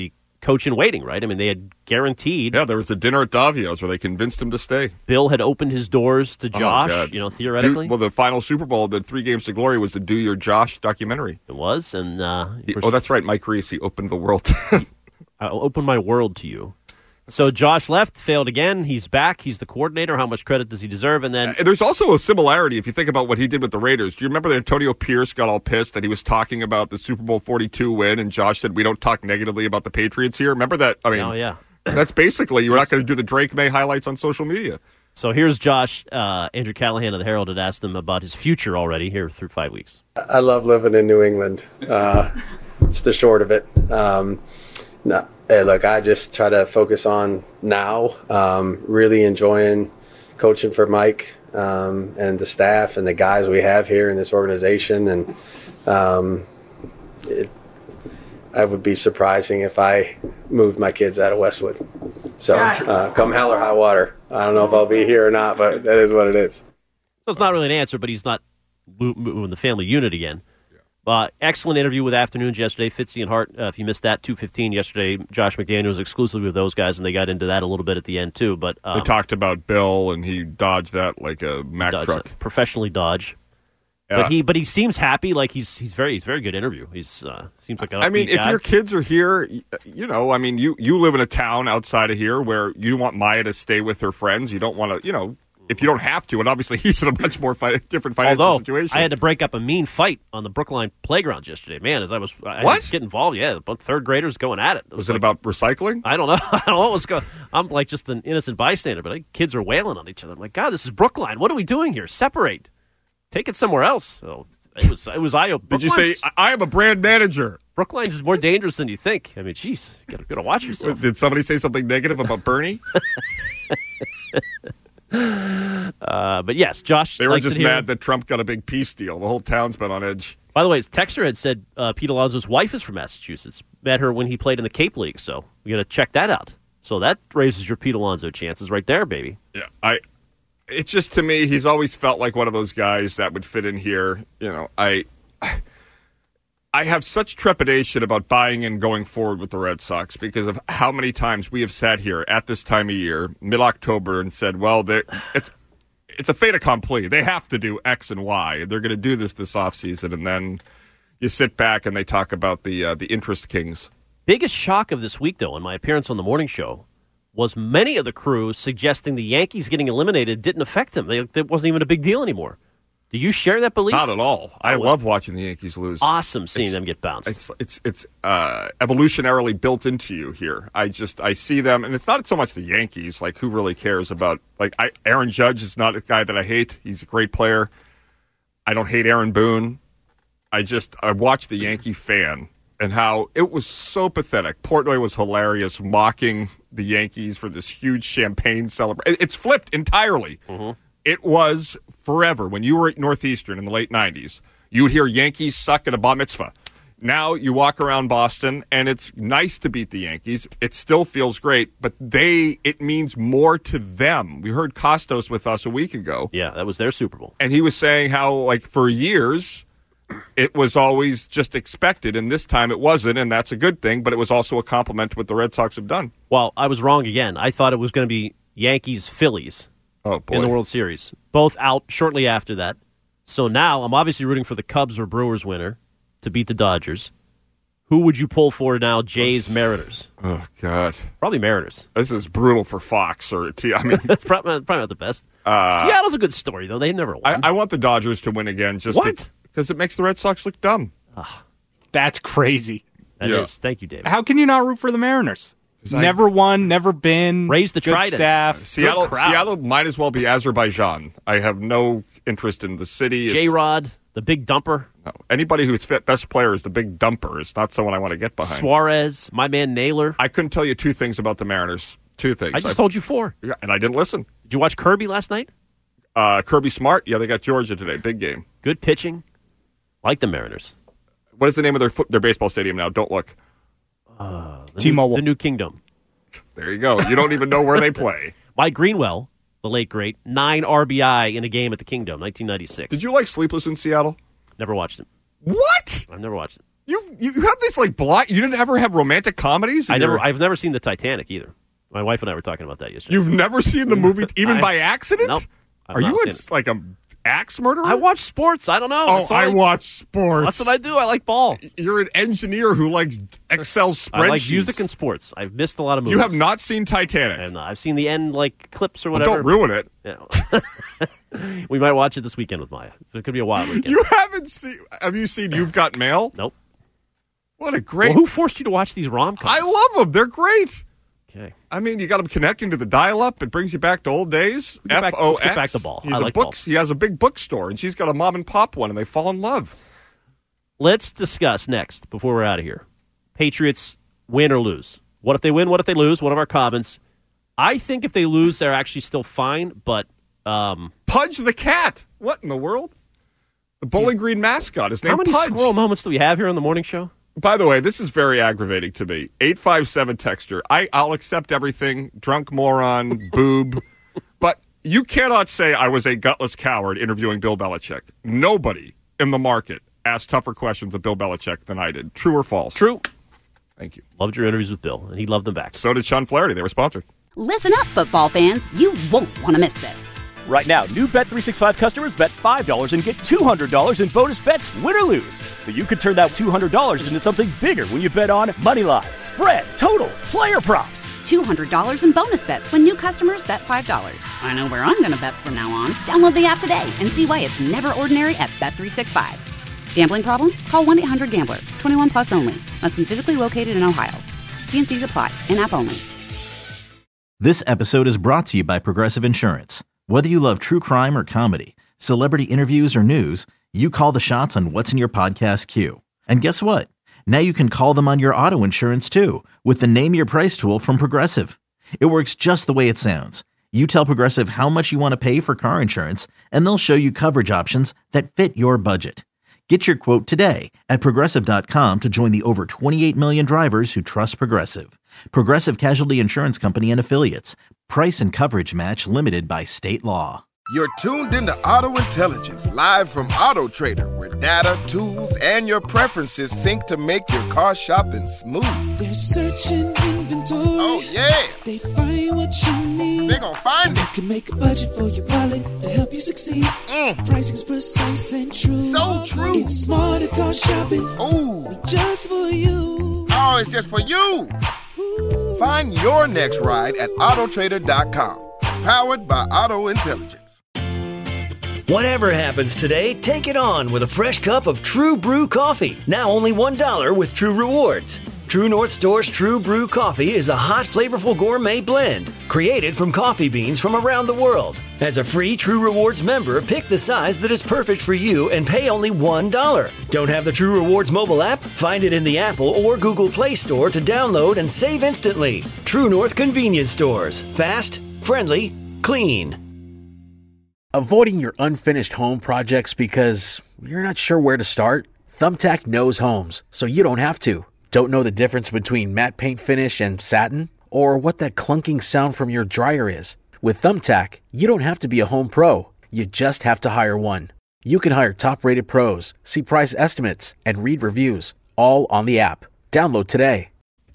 [SPEAKER 8] coach in waiting, right? I mean, they had guaranteed.
[SPEAKER 9] Yeah, there was a dinner at Davio's where they convinced him to stay.
[SPEAKER 8] Bill had opened his doors to Josh,
[SPEAKER 9] oh,
[SPEAKER 8] you know, theoretically.
[SPEAKER 9] Do, well, the final Super Bowl, the Three Games to Glory, was the Do Your Josh documentary.
[SPEAKER 8] It was, and uh,
[SPEAKER 9] he, oh, that's right, Mike Reese. He opened the world.
[SPEAKER 8] I'll open my world to you. So Josh left, failed again. He's back. He's the coordinator. How much credit does he deserve? And then
[SPEAKER 9] uh, there's also a similarity if you think about what he did with the Raiders. Do you remember that Antonio Pierce got all pissed that he was talking about the Super Bowl forty-two win, and Josh said, we don't talk negatively about the Patriots here? Remember that? I mean,
[SPEAKER 8] oh, yeah.
[SPEAKER 9] That's basically, you're not going to do the Drake May highlights on social media.
[SPEAKER 8] So here's Josh. Uh, Andrew Callahan of the Herald had asked him about his future already here through five weeks.
[SPEAKER 17] I love living in New England. Uh, it's the short of it. Um, no. Hey, look, I just try to focus on now, um, really enjoying coaching for Mike um, and the staff and the guys we have here in this organization. And um, it, I would be surprising if I moved my kids out of Westwood. So uh, come hell or high water. I don't know if I'll be here or not, but that is what it is.
[SPEAKER 8] So it's not really an answer, but he's not moving the family unit again. Uh, excellent interview with Afternoons yesterday. Fitzy and Hart, uh, if you missed that, two fifteen yesterday. Josh McDaniel was exclusively with those guys, and they got into that a little bit at the end, too. But um,
[SPEAKER 9] they talked about Bill, and he dodged that like a Mack truck.
[SPEAKER 8] That, professionally dodge.
[SPEAKER 9] Yeah.
[SPEAKER 8] But he but he seems happy. Like he's he's very he's very good interview. He's uh, seems like an
[SPEAKER 9] I mean, if
[SPEAKER 8] guy.
[SPEAKER 9] your kids are here, you know, I mean, you, you live in a town outside of here where you want Maya to stay with her friends. You don't want to, you know, if you don't have to, and obviously he's in a much more fi- different financial
[SPEAKER 8] Although,
[SPEAKER 9] situation.
[SPEAKER 8] I had to break up a mean fight on the Brookline playgrounds yesterday. Man, as I was I
[SPEAKER 9] what?
[SPEAKER 8] had to get involved, yeah, a third graders going at it. it
[SPEAKER 9] was, was
[SPEAKER 8] like,
[SPEAKER 9] it about recycling?
[SPEAKER 8] I don't know. I don't know what was going. I'm like just an innocent bystander, but like, kids are wailing on each other. I'm like, God, this is Brookline. What are we doing here? Separate. Take it somewhere else. So it was it was eye opening.
[SPEAKER 9] Did you say I am a brand manager?
[SPEAKER 8] Brookline's is more dangerous than you think. I mean, jeez, you gotta, gotta watch yourself.
[SPEAKER 9] Did somebody say something negative about Bernie?
[SPEAKER 8] Uh, but yes, Josh.
[SPEAKER 9] They were just
[SPEAKER 8] here.
[SPEAKER 9] mad that Trump got a big peace deal. The whole town's been on edge.
[SPEAKER 8] By the way, Texter had said uh, Pete Alonso's wife is from Massachusetts. Met her when he played in the Cape League, so we got to check that out. So that raises your Pete Alonso chances right there, baby.
[SPEAKER 9] Yeah, I. It's just to me, he's always felt like one of those guys that would fit in here. You know, I. I have such trepidation about buying and going forward with the Red Sox because of how many times we have sat here at this time of year, mid-October, and said, well, it's it's a fait accompli. They have to do X and Y. They're going to do this this offseason. And then you sit back and they talk about the uh, the interest kings.
[SPEAKER 8] Biggest shock of this week, though, in my appearance on the morning show, was many of the crew suggesting the Yankees getting eliminated didn't affect them. They, it wasn't even a big deal anymore. Do you share that belief?
[SPEAKER 9] Not at all. I love watching the Yankees lose.
[SPEAKER 8] Awesome seeing
[SPEAKER 9] it's,
[SPEAKER 8] them get bounced.
[SPEAKER 9] It's it's it's uh, evolutionarily built into you here. I just I see them, and it's not so much the Yankees. Like, who really cares about like I, Aaron Judge is not a guy that I hate. He's a great player. I don't hate Aaron Boone. I just I watch the Yankee fan and how it was so pathetic. Portnoy was hilarious, mocking the Yankees for this huge champagne celebration. It's flipped entirely.
[SPEAKER 8] Mm-hmm.
[SPEAKER 9] It was forever. When you were at Northeastern in the late nineties, you would hear Yankees suck at a bar mitzvah. Now you walk around Boston, and it's nice to beat the Yankees. It still feels great, but they it means more to them. We heard Costos with us a week ago.
[SPEAKER 8] Yeah, that was their Super Bowl.
[SPEAKER 9] And he was saying how, like, for years, it was always just expected, and this time it wasn't, and that's a good thing, but it was also a compliment to what the Red Sox have done.
[SPEAKER 8] Well, I was wrong again. I thought it was going to be Yankees-Phillies.
[SPEAKER 9] Oh, boy.
[SPEAKER 8] In the World Series. Both out shortly after that. So now I'm obviously rooting for the Cubs or Brewers winner to beat the Dodgers. Who would you pull for now, Jays, Mariners?
[SPEAKER 9] Oh, God.
[SPEAKER 8] Probably Mariners.
[SPEAKER 9] This is brutal for Fox. Or T- I mean,
[SPEAKER 8] That's probably, probably not the best.
[SPEAKER 9] Uh,
[SPEAKER 8] Seattle's a good story, though. They never won.
[SPEAKER 9] I, I want the Dodgers to win again. Just
[SPEAKER 8] What?
[SPEAKER 9] Because it makes the Red Sox look dumb.
[SPEAKER 15] Oh, that's crazy.
[SPEAKER 8] That
[SPEAKER 9] Yeah.
[SPEAKER 8] is. Thank you, David.
[SPEAKER 15] How can you not root for the Mariners?
[SPEAKER 9] I-
[SPEAKER 15] Never won, never been.
[SPEAKER 8] Raise the
[SPEAKER 15] good
[SPEAKER 8] trident.
[SPEAKER 15] staff.
[SPEAKER 9] Seattle,
[SPEAKER 8] Good crowd.
[SPEAKER 9] Seattle might as well be Azerbaijan. I have no interest in the city. It's-
[SPEAKER 8] J-Rod, the big dumper.
[SPEAKER 9] No. Anybody who's fit best player is the big dumper. It's not someone I want to get behind.
[SPEAKER 8] Suarez, my man Naylor.
[SPEAKER 9] I couldn't tell you two things about the Mariners. Two things.
[SPEAKER 8] I just
[SPEAKER 9] I-
[SPEAKER 8] told you four.
[SPEAKER 9] Yeah, and I didn't listen.
[SPEAKER 8] Did you watch Kirby last night?
[SPEAKER 9] Uh, Kirby Smart. Yeah, they got Georgia today. Big game.
[SPEAKER 8] Good pitching. Like the Mariners.
[SPEAKER 9] What is the name of their foot, their baseball stadium now? Don't look.
[SPEAKER 8] Uh, the
[SPEAKER 15] T-Mobile.
[SPEAKER 8] New, the New Kingdom.
[SPEAKER 9] There you go. You don't even know where they play.
[SPEAKER 8] Mike Greenwell, the late great, nine R B I in a game at the Kingdom, nineteen ninety-six.
[SPEAKER 9] Did you like Sleepless in Seattle?
[SPEAKER 8] Never watched it.
[SPEAKER 9] What?
[SPEAKER 8] I've never watched it.
[SPEAKER 9] You you have this like blind. You didn't ever have romantic comedies.
[SPEAKER 8] I never.
[SPEAKER 9] your-
[SPEAKER 8] I've never seen the Titanic either. My wife and I were talking about that yesterday.
[SPEAKER 9] You've never seen the movie even
[SPEAKER 8] I-
[SPEAKER 9] by accident?
[SPEAKER 8] Nope. I've
[SPEAKER 9] Are
[SPEAKER 8] not
[SPEAKER 9] you
[SPEAKER 8] seen
[SPEAKER 9] a,
[SPEAKER 8] it.
[SPEAKER 9] like a axe murderer?
[SPEAKER 8] I watch sports. I don't know.
[SPEAKER 9] Oh,
[SPEAKER 8] That's all
[SPEAKER 9] I watch sports.
[SPEAKER 8] That's what I do. I like ball.
[SPEAKER 9] You're an engineer who likes Excel spreadsheets.
[SPEAKER 8] I like music and sports. I've missed a lot of movies.
[SPEAKER 9] You have not seen Titanic.
[SPEAKER 8] I have not. I've seen the end like clips or
[SPEAKER 9] Well,
[SPEAKER 8] whatever.
[SPEAKER 9] don't ruin it.
[SPEAKER 8] Yeah. We might watch it this weekend with Maya. It could be a wild weekend.
[SPEAKER 9] You haven't seen. Have you seen You've Got Mail?
[SPEAKER 8] Nope.
[SPEAKER 9] What a great.
[SPEAKER 8] Well, who forced you to watch these rom-coms?
[SPEAKER 9] I love them. They're great.
[SPEAKER 8] Okay.
[SPEAKER 9] I mean, you got them connecting to the dial-up. It brings you back to old days.
[SPEAKER 8] Get back-
[SPEAKER 9] F O X.
[SPEAKER 8] let's get back to ball.
[SPEAKER 9] He's
[SPEAKER 8] I
[SPEAKER 9] a
[SPEAKER 8] like
[SPEAKER 9] books. He has a big bookstore, and she's got a mom and pop one, and they fall in love.
[SPEAKER 8] Let's discuss next, before we're out of here, Patriots win or lose. What if they win? What if they lose? One of our comments. I think if they lose, they're actually still fine, but... Um,
[SPEAKER 9] Pudge the cat. What in the world? The Bowling Green mascot is named
[SPEAKER 8] how many
[SPEAKER 9] Pudge.
[SPEAKER 8] squirrel moments do we have here on the morning show?
[SPEAKER 9] By the way, this is very aggravating to me. eight five seven texture. I, I'll accept everything. Drunk moron, boob. But you cannot say I was a gutless coward interviewing Bill Belichick. Nobody in the market asked tougher questions of Bill Belichick than I did. True or false?
[SPEAKER 8] True.
[SPEAKER 9] Thank you.
[SPEAKER 8] Loved your interviews with Bill, and he loved them back.
[SPEAKER 9] So did Sean Flaherty. They were sponsored.
[SPEAKER 1] Listen up, football fans. You won't want to miss this.
[SPEAKER 2] Right now, new Bet three sixty-five customers bet five dollars and get two hundred dollars in bonus bets, win or lose. So you could turn that two hundred dollars into something bigger when you bet on money line, spread, totals, player props.
[SPEAKER 1] two hundred dollars in bonus bets when new customers bet five dollars. I know where I'm going to bet from now on. Download the app today and see why it's never ordinary at Bet three sixty-five. Gambling problem? Call one eight hundred gambler. twenty-one plus only. Must be physically located in Ohio. T and C's apply. In-app only.
[SPEAKER 3] This episode is brought to you by Progressive Insurance. Whether you love true crime or comedy, celebrity interviews or news, you call the shots on what's in your podcast queue. And guess what? Now you can call them on your auto insurance too with the Name Your Price tool from Progressive. It works just the way it sounds. You tell Progressive how much you want to pay for car insurance, and they'll show you coverage options that fit your budget. Get your quote today at Progressive dot com to join the over twenty-eight million drivers who trust Progressive. Progressive Casualty Insurance Company and Affiliates. Price and coverage match limited by state law.
[SPEAKER 4] You're tuned into Auto Intelligence, live from Auto Trader, where data, tools, and your preferences sync to make your car shopping smooth.
[SPEAKER 5] They're searching inventory.
[SPEAKER 4] Oh, yeah.
[SPEAKER 5] They find what you need.
[SPEAKER 4] They gon' find
[SPEAKER 5] and
[SPEAKER 4] it.
[SPEAKER 5] You can make a budget for your wallet to help you succeed.
[SPEAKER 4] Mm.
[SPEAKER 5] Pricing's precise and true.
[SPEAKER 4] So true.
[SPEAKER 5] It's smarter car shopping.
[SPEAKER 4] Ooh.
[SPEAKER 5] Just for you.
[SPEAKER 4] Oh, it's just for you. Ooh. Find your next ride at Auto Trader dot com. Powered by Auto Intelligence.
[SPEAKER 12] Whatever happens today, take it on with a fresh cup of True Brew coffee. Now only one dollar with True Rewards. True North Store's True Brew coffee is a hot, flavorful gourmet blend created from coffee beans from around the world. As a free True Rewards member, pick the size that is perfect for you and pay only one dollar. Don't have the True Rewards mobile app? Find it in the Apple or Google Play Store to download and save instantly. True North Convenience Stores. Fast, friendly, clean.
[SPEAKER 13] Avoiding your unfinished home projects because you're not sure where to start? Thumbtack knows homes, so you don't have to. Don't know the difference between matte paint finish and satin? Or what that clunking sound from your dryer is? With Thumbtack, you don't have to be a home pro. You just have to hire one. You can hire top-rated pros, see price estimates, and read reviews, all on the app. Download today.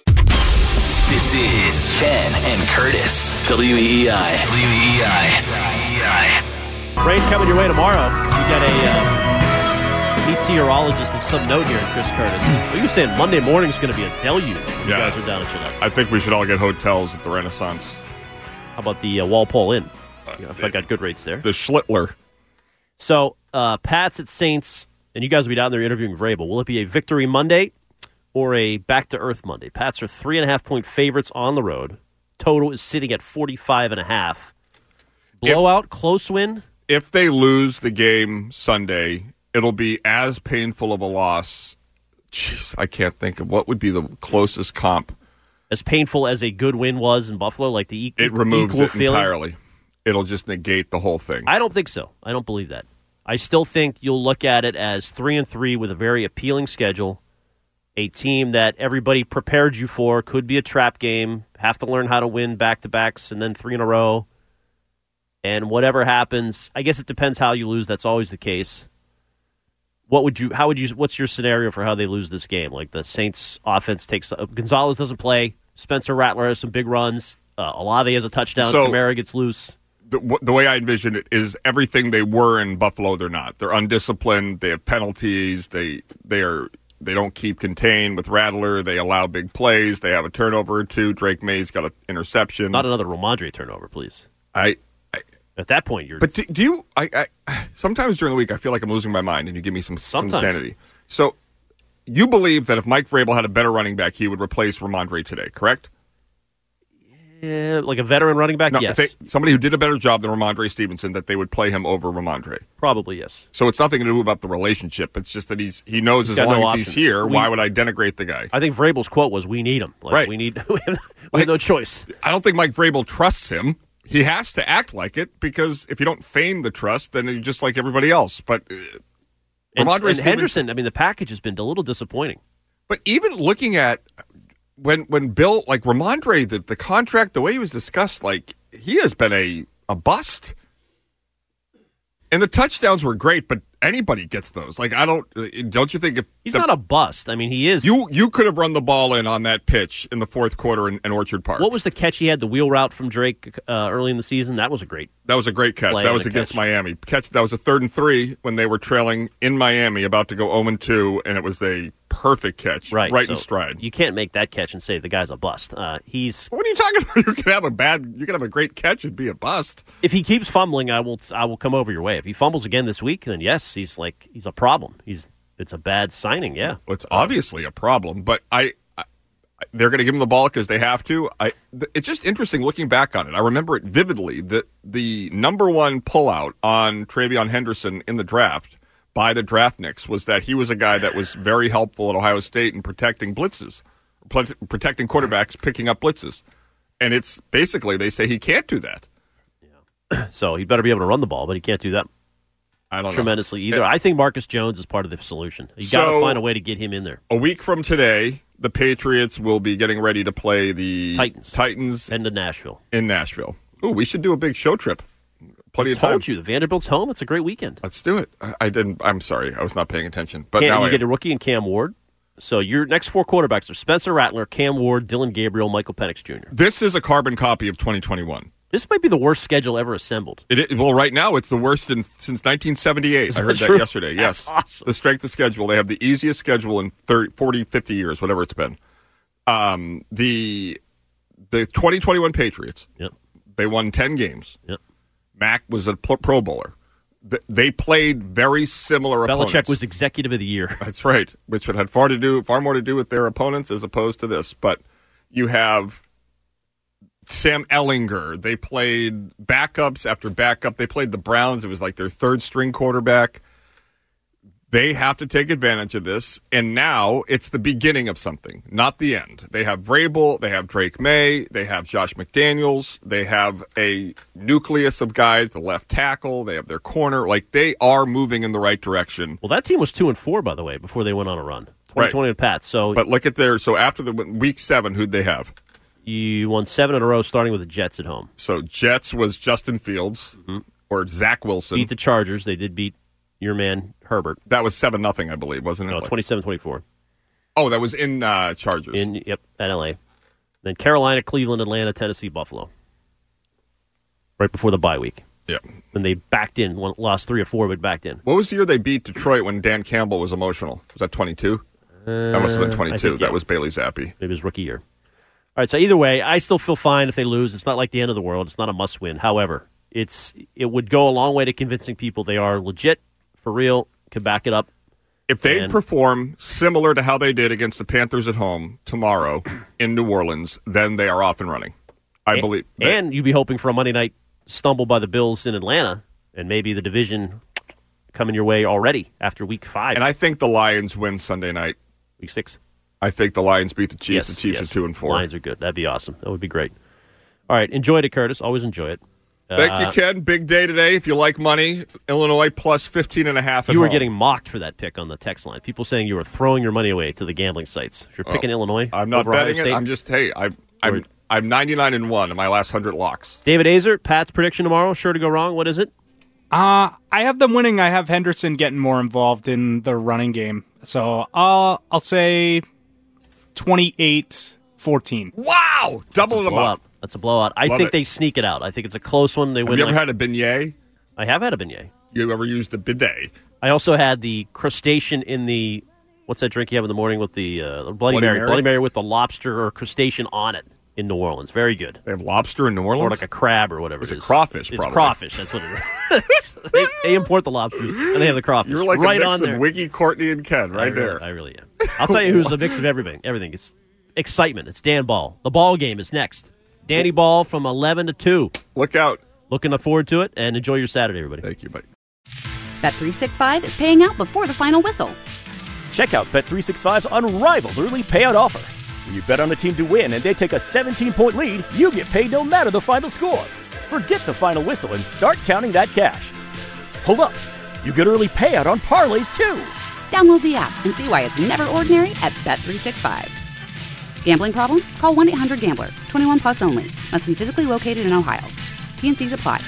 [SPEAKER 6] This is Ken and Curtis, W E I. W E I.
[SPEAKER 8] Rain coming your way tomorrow. You got a uh, meteorologist of some note here, Chris Curtis. Well, you're saying Monday morning is going to be a deluge when
[SPEAKER 9] Yeah.
[SPEAKER 8] you guys are down at Gillette.
[SPEAKER 9] I think we should all get hotels at the Renaissance.
[SPEAKER 8] How about the uh, Walpole Inn? You know, if I got good rates there.
[SPEAKER 9] The Schlittler.
[SPEAKER 8] So, uh, Pats at Saints, and you guys will be down there interviewing Vrabel. Will it be a victory Monday or a back-to-earth Monday? Pats are three and a half point favorites on the road. Total is sitting at forty-five and a half. Blowout, if, close win.
[SPEAKER 9] If they lose the game Sunday, it'll be as painful of a loss. Jeez, I can't think of what would be the closest comp.
[SPEAKER 8] As painful as a good win was in Buffalo, like the equal,
[SPEAKER 9] it removes
[SPEAKER 8] equal
[SPEAKER 9] it
[SPEAKER 8] feeling.
[SPEAKER 9] entirely. It'll just negate the whole thing.
[SPEAKER 8] I don't think so. I don't believe that. I still think you'll look at it as three and three with a very appealing schedule. A team that everybody prepared you for, could be a trap game, have to learn how to win back-to-backs and then three in a row. And whatever happens, I guess it depends how you lose. That's always the case. What would you? How would you? What's your scenario for how they lose this game? Like the Saints' offense takes uh, Gonzalez doesn't play. Spencer Rattler has some big runs. Uh, Olave has a touchdown.
[SPEAKER 9] So,
[SPEAKER 8] Kamara gets loose.
[SPEAKER 9] The, the way I envision it is everything they were in Buffalo. They're not. They're undisciplined. They have penalties. They they are they don't keep contained with Rattler. They allow big plays. They have a turnover or two. Drake May's got an interception.
[SPEAKER 8] Not another Ramondre turnover, please.
[SPEAKER 9] I. I
[SPEAKER 8] At that point, you're.
[SPEAKER 9] But do, do you? I, I sometimes during the week I feel like I'm losing my mind, and you give me some, some sanity. So, you believe that if Mike Vrabel had a better running back, he would replace Ramondre today, correct?
[SPEAKER 8] Yeah, like a veteran running back.
[SPEAKER 9] No,
[SPEAKER 8] yes,
[SPEAKER 9] if they, somebody who did a better job than Ramondre Stevenson, that they would play him over Ramondre.
[SPEAKER 8] Probably yes.
[SPEAKER 9] So it's nothing to do about the relationship. It's just that he's he knows
[SPEAKER 8] He's
[SPEAKER 9] as
[SPEAKER 8] got
[SPEAKER 9] long
[SPEAKER 8] no
[SPEAKER 9] as
[SPEAKER 8] options.
[SPEAKER 9] he's here,
[SPEAKER 8] We-
[SPEAKER 9] why would I denigrate the guy?
[SPEAKER 8] I think Vrabel's quote was, "We need him. Like,
[SPEAKER 9] Right.
[SPEAKER 8] We need. We have, we have no choice."
[SPEAKER 9] I don't think Mike Vrabel trusts him. He has to act like it because if you don't feign the trust, then you're just like everybody else. But uh,
[SPEAKER 8] And,
[SPEAKER 9] Ramondre
[SPEAKER 8] and
[SPEAKER 9] Stevenson-
[SPEAKER 8] Henderson. I mean, the package has been a little disappointing.
[SPEAKER 9] But even looking at when when Bill, like Ramondre, the, the contract, the way he was discussed, like he has been a, a bust. And the touchdowns were great, but anybody gets those. Like I don't, don't you think if
[SPEAKER 8] He's
[SPEAKER 9] the,
[SPEAKER 8] not a bust. I mean, he is.
[SPEAKER 9] you you could have run the ball in on that pitch in the fourth quarter in, in Orchard Park.
[SPEAKER 8] What was the catch he had? The wheel route from Drake uh, early in the season. That was a great.
[SPEAKER 9] That was a great catch.
[SPEAKER 8] play
[SPEAKER 9] That
[SPEAKER 8] and
[SPEAKER 9] was
[SPEAKER 8] a
[SPEAKER 9] against
[SPEAKER 8] catch.
[SPEAKER 9] Miami. Catch. That was a third and three when they were trailing in Miami, about to go oh and two, and it was a perfect catch,
[SPEAKER 8] Right,
[SPEAKER 9] right
[SPEAKER 8] so
[SPEAKER 9] in stride.
[SPEAKER 8] You can't make that catch and say the guy's a bust. Uh, he's.
[SPEAKER 9] What are you talking about? You can have a bad, you can have a great catch and be a bust.
[SPEAKER 8] If he keeps fumbling, I will. I will come over your way. If he fumbles again this week, then yes, he's like he's a problem. He's. It's a bad signing. Yeah,
[SPEAKER 9] Well, it's obviously a problem, but I, I they're going to give him the ball because they have to. I. th- It's just interesting looking back on it. I remember it vividly that the number one pullout on Travion Henderson in the draft by the draftniks was that he was a guy that was very helpful at Ohio State in protecting blitzes, pl- protecting quarterbacks, picking up blitzes. And it's basically, they say he can't do that.
[SPEAKER 8] so he better be able to run the ball, but he can't do that.
[SPEAKER 9] I don't
[SPEAKER 8] tremendously
[SPEAKER 9] know.
[SPEAKER 8] either.
[SPEAKER 9] It-
[SPEAKER 8] I think Marcus Jones is part of the solution. You got to
[SPEAKER 9] So-
[SPEAKER 8] find a way to get him in there.
[SPEAKER 9] A week from today, the Patriots will be getting ready to play the
[SPEAKER 8] Titans.
[SPEAKER 9] Titans
[SPEAKER 8] Heading to Nashville.
[SPEAKER 9] in Nashville. Ooh, we should do a big show trip. Plenty
[SPEAKER 8] I
[SPEAKER 9] of time.
[SPEAKER 8] told you the Vanderbilt's home. It's a great weekend.
[SPEAKER 9] Let's do it. I- I didn't. I'm sorry. I was not paying attention. But
[SPEAKER 8] Cam,
[SPEAKER 9] now
[SPEAKER 8] you
[SPEAKER 9] I
[SPEAKER 8] get
[SPEAKER 9] am.
[SPEAKER 8] a rookie and Cam Ward. So your next four quarterbacks are Spencer Rattler, Cam Ward, Dylan Gabriel, Michael Penix Junior
[SPEAKER 9] This is a carbon copy of twenty twenty-one.
[SPEAKER 8] This might be the worst schedule ever assembled.
[SPEAKER 9] It is, well, right now it's the worst in, since nineteen seventy-eight.
[SPEAKER 8] Is
[SPEAKER 9] I
[SPEAKER 8] that
[SPEAKER 9] heard
[SPEAKER 8] true?
[SPEAKER 9] that yesterday.
[SPEAKER 8] That's
[SPEAKER 9] Yes.
[SPEAKER 8] awesome.
[SPEAKER 9] The strength of schedule. They have the easiest schedule in thirty, forty, fifty years, whatever it's been. Um, the the twenty twenty-one Patriots,
[SPEAKER 8] Yep.
[SPEAKER 9] they won ten games.
[SPEAKER 8] Yep.
[SPEAKER 9] Mac was a pro Pro Bowler. Th- They played very similar opponents.
[SPEAKER 8] Belichick was executive of the year.
[SPEAKER 9] That's right, which had far to do, far more to do with their opponents as opposed to this. But you have Sam Ellinger. They played backups after backup. They played the Browns. It was like their third string quarterback. They have to take advantage of this, and now it's the beginning of something, not the end. They have Vrabel, they have Drake May, they have Josh McDaniels, they have a nucleus of guys, the left tackle, they have their corner. Like, they are moving in the right direction.
[SPEAKER 8] Well, that team was two and four, by the way, before they went on a run. Twenty twenty with Pat. So,
[SPEAKER 9] But look at their, so after the week seven, who'd they have?
[SPEAKER 8] you won seven in a row, starting with the Jets at home.
[SPEAKER 9] So Jets was Justin Fields or Zach Wilson.
[SPEAKER 8] Beat the Chargers. They did beat your man Herbert.
[SPEAKER 9] That was seven nothing, I believe, wasn't it?
[SPEAKER 8] No, twenty-seven twenty-four.
[SPEAKER 9] Oh, that was in uh, Chargers.
[SPEAKER 8] In yep, at L A. Then Carolina, Cleveland, Atlanta, Tennessee, Buffalo. Right before the bye week.
[SPEAKER 9] Yeah.
[SPEAKER 8] When they backed in, one, lost three or four, but backed in.
[SPEAKER 9] What was the year they beat Detroit when Dan Campbell was emotional? Was that twenty-two? that must have been
[SPEAKER 8] Uh, I
[SPEAKER 9] twenty-two.
[SPEAKER 8] think, yeah.
[SPEAKER 9] That was Bailey Zappi.
[SPEAKER 8] Maybe his rookie year. All right, so either way, I still feel fine if they lose. It's not like the end of the world. It's not a must-win. However, it's it would go a long way to convincing people they are legit, for real, can back it up.
[SPEAKER 9] If they
[SPEAKER 8] And-
[SPEAKER 9] perform similar to how they did against the Panthers at home tomorrow in New Orleans, then they are off and running. I
[SPEAKER 8] And-
[SPEAKER 9] believe. that-
[SPEAKER 8] And you'd be hoping for a Monday night stumble by the Bills in Atlanta, and maybe the division coming your way already after week five.
[SPEAKER 9] And I think the Lions win Sunday night.
[SPEAKER 8] Week six.
[SPEAKER 9] I think the Lions beat the Chiefs.
[SPEAKER 8] Yes,
[SPEAKER 9] the Chiefs
[SPEAKER 8] yes.
[SPEAKER 9] are two and four.
[SPEAKER 8] Lions are good. That'd be awesome. That would be great. All right, enjoyed it, Curtis. Always enjoy it.
[SPEAKER 9] Thank
[SPEAKER 8] Uh,
[SPEAKER 9] you, Ken. Big day today. If you like money, Illinois plus fifteen and a half at
[SPEAKER 8] You were
[SPEAKER 9] home.
[SPEAKER 8] getting mocked for that pick on the text line. People saying you were throwing your money away to the gambling sites. If you're picking
[SPEAKER 9] Oh,
[SPEAKER 8] Illinois,
[SPEAKER 9] I'm not
[SPEAKER 8] over Ohio
[SPEAKER 9] betting it.
[SPEAKER 8] State.
[SPEAKER 9] I'm just, hey, I, I'm I'm ninety-nine and one in my last one hundred locks.
[SPEAKER 8] David Azer, Pat's prediction tomorrow. Sure to go wrong. What is it?
[SPEAKER 18] Uh, I have them winning. I have Henderson getting more involved in the running game. So I'll, I'll say twenty-eight fourteen.
[SPEAKER 9] Wow! Double them up.
[SPEAKER 8] That's a blowout. I
[SPEAKER 9] Love
[SPEAKER 8] think
[SPEAKER 9] it.
[SPEAKER 8] they sneak it out. I think it's a close one. They
[SPEAKER 9] Have
[SPEAKER 8] win.
[SPEAKER 9] you ever
[SPEAKER 8] like-
[SPEAKER 9] had a beignet?
[SPEAKER 8] I have had a beignet.
[SPEAKER 9] You ever used a bidet?
[SPEAKER 8] I also had the crustacean in the, what's that drink you have in the morning with the uh, Bloody,
[SPEAKER 9] Bloody
[SPEAKER 8] Mary?
[SPEAKER 9] Mary?
[SPEAKER 8] Bloody Mary with the lobster or crustacean on it in New Orleans. Very good.
[SPEAKER 9] They have lobster in New Orleans?
[SPEAKER 8] Or like a crab or whatever
[SPEAKER 9] It's
[SPEAKER 8] it
[SPEAKER 9] a
[SPEAKER 8] is.
[SPEAKER 9] crawfish,
[SPEAKER 8] It's
[SPEAKER 9] probably.
[SPEAKER 8] crawfish. That's what it is. they, they import the lobsters, and they have the crawfish.
[SPEAKER 9] You're like
[SPEAKER 8] right
[SPEAKER 9] a
[SPEAKER 8] on
[SPEAKER 9] mix
[SPEAKER 8] there.
[SPEAKER 9] of Wiggy, Courtney, and Ken right
[SPEAKER 8] I really,
[SPEAKER 9] there.
[SPEAKER 8] I really am. I'll tell you who's a mix of everything. Everything. It's excitement. It's Dan Ball. The ball game is next. Danny Ball from eleven to two.
[SPEAKER 9] Look out.
[SPEAKER 8] Looking forward to it, and enjoy your Saturday, everybody.
[SPEAKER 9] Thank you, buddy.
[SPEAKER 1] Bet three sixty-five is paying out before the final whistle.
[SPEAKER 2] Check out Bet three sixty-five's unrivaled early payout offer. When you bet on a team to win and they take a seventeen-point lead, you get paid no matter the final score. Forget the final whistle and start counting that cash. Hold up. You get early payout on parlays, too.
[SPEAKER 1] Download the app and see why it's never ordinary at Bet three sixty-five. Gambling problem? Call one eight hundred gambler. twenty-one plus only. Must be physically located in Ohio. T N Cs apply.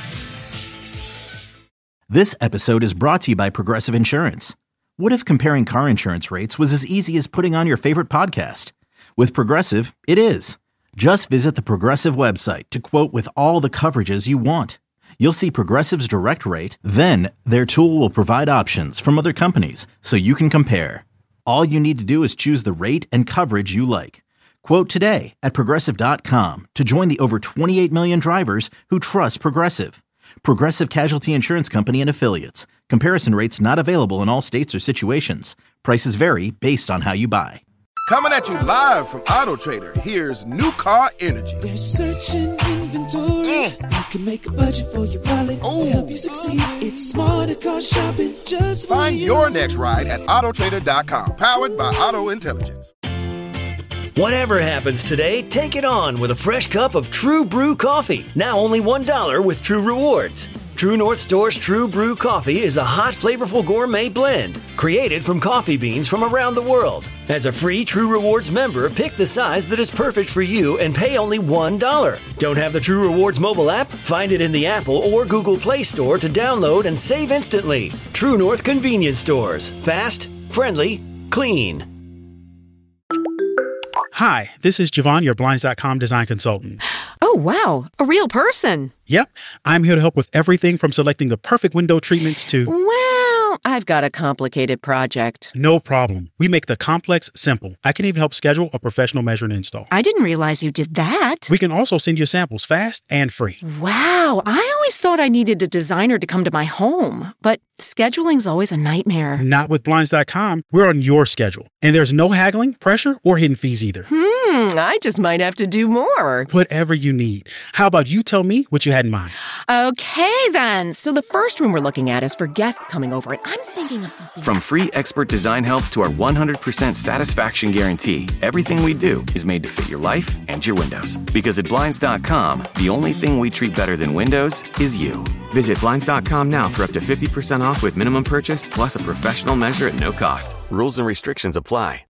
[SPEAKER 3] This episode is brought to you by Progressive Insurance. What if comparing car insurance rates was as easy as putting on your favorite podcast? With Progressive, it is. Just visit the Progressive website to quote with all the coverages you want. You'll see Progressive's direct rate, then their tool will provide options from other companies so you can compare. All you need to do is choose the rate and coverage you like. Quote today at Progressive dot com to join the over twenty-eight million drivers who trust Progressive. Progressive Casualty Insurance Company and Affiliates. Comparison rates not available in all states or situations. Prices vary based on how you buy.
[SPEAKER 4] Coming at you live from Auto Trader, here's New Car Energy.
[SPEAKER 5] They're searching inventory. You can make a budget for your wallet to help you succeed. It's smarter car shopping just for
[SPEAKER 4] Find
[SPEAKER 5] you.
[SPEAKER 4] your next ride at Auto Trader dot com, powered by Auto Intelligence.
[SPEAKER 12] Whatever happens today, take it on with a fresh cup of True Brew coffee. Now only one dollar with True Rewards. True North Store's True Brew coffee is a hot, flavorful gourmet blend created from coffee beans from around the world. As a free True Rewards member, pick the size that is perfect for you and pay only one dollar. Don't have the True Rewards mobile app? Find it in the Apple or Google Play Store to download and save instantly. True North Convenience Stores. Fast, friendly, clean.
[SPEAKER 19] Hi, this is Javon, your Blinds dot com design consultant.
[SPEAKER 20] Oh, wow. A real person.
[SPEAKER 19] Yep, I'm here to help with everything from selecting the perfect window treatments to...
[SPEAKER 20] Well, I've got a complicated project.
[SPEAKER 19] No problem. We make the complex simple. I can even help schedule a professional measure and install.
[SPEAKER 20] I didn't realize you did that.
[SPEAKER 19] We can also send you samples fast and free.
[SPEAKER 20] Wow. I always thought I needed a designer to come to my home, but scheduling's always a nightmare.
[SPEAKER 19] Not with Blinds dot com. We're on your schedule. And there's no haggling, pressure, or hidden fees either.
[SPEAKER 20] Hmm, I just might have to do more.
[SPEAKER 19] Whatever you need. How about you tell me what you had in mind?
[SPEAKER 20] Okay, then. So the first room we're looking at is for guests coming over, and I'm thinking of something.
[SPEAKER 21] From free expert design help to our one hundred percent satisfaction guarantee, everything we do is made to fit your life and your windows. Because at Blinds dot com, the only thing we treat better than windows is you. Visit Blinds dot com now for up to fifty percent off with minimum purchase plus a professional measure at no cost. Rules and restrictions apply.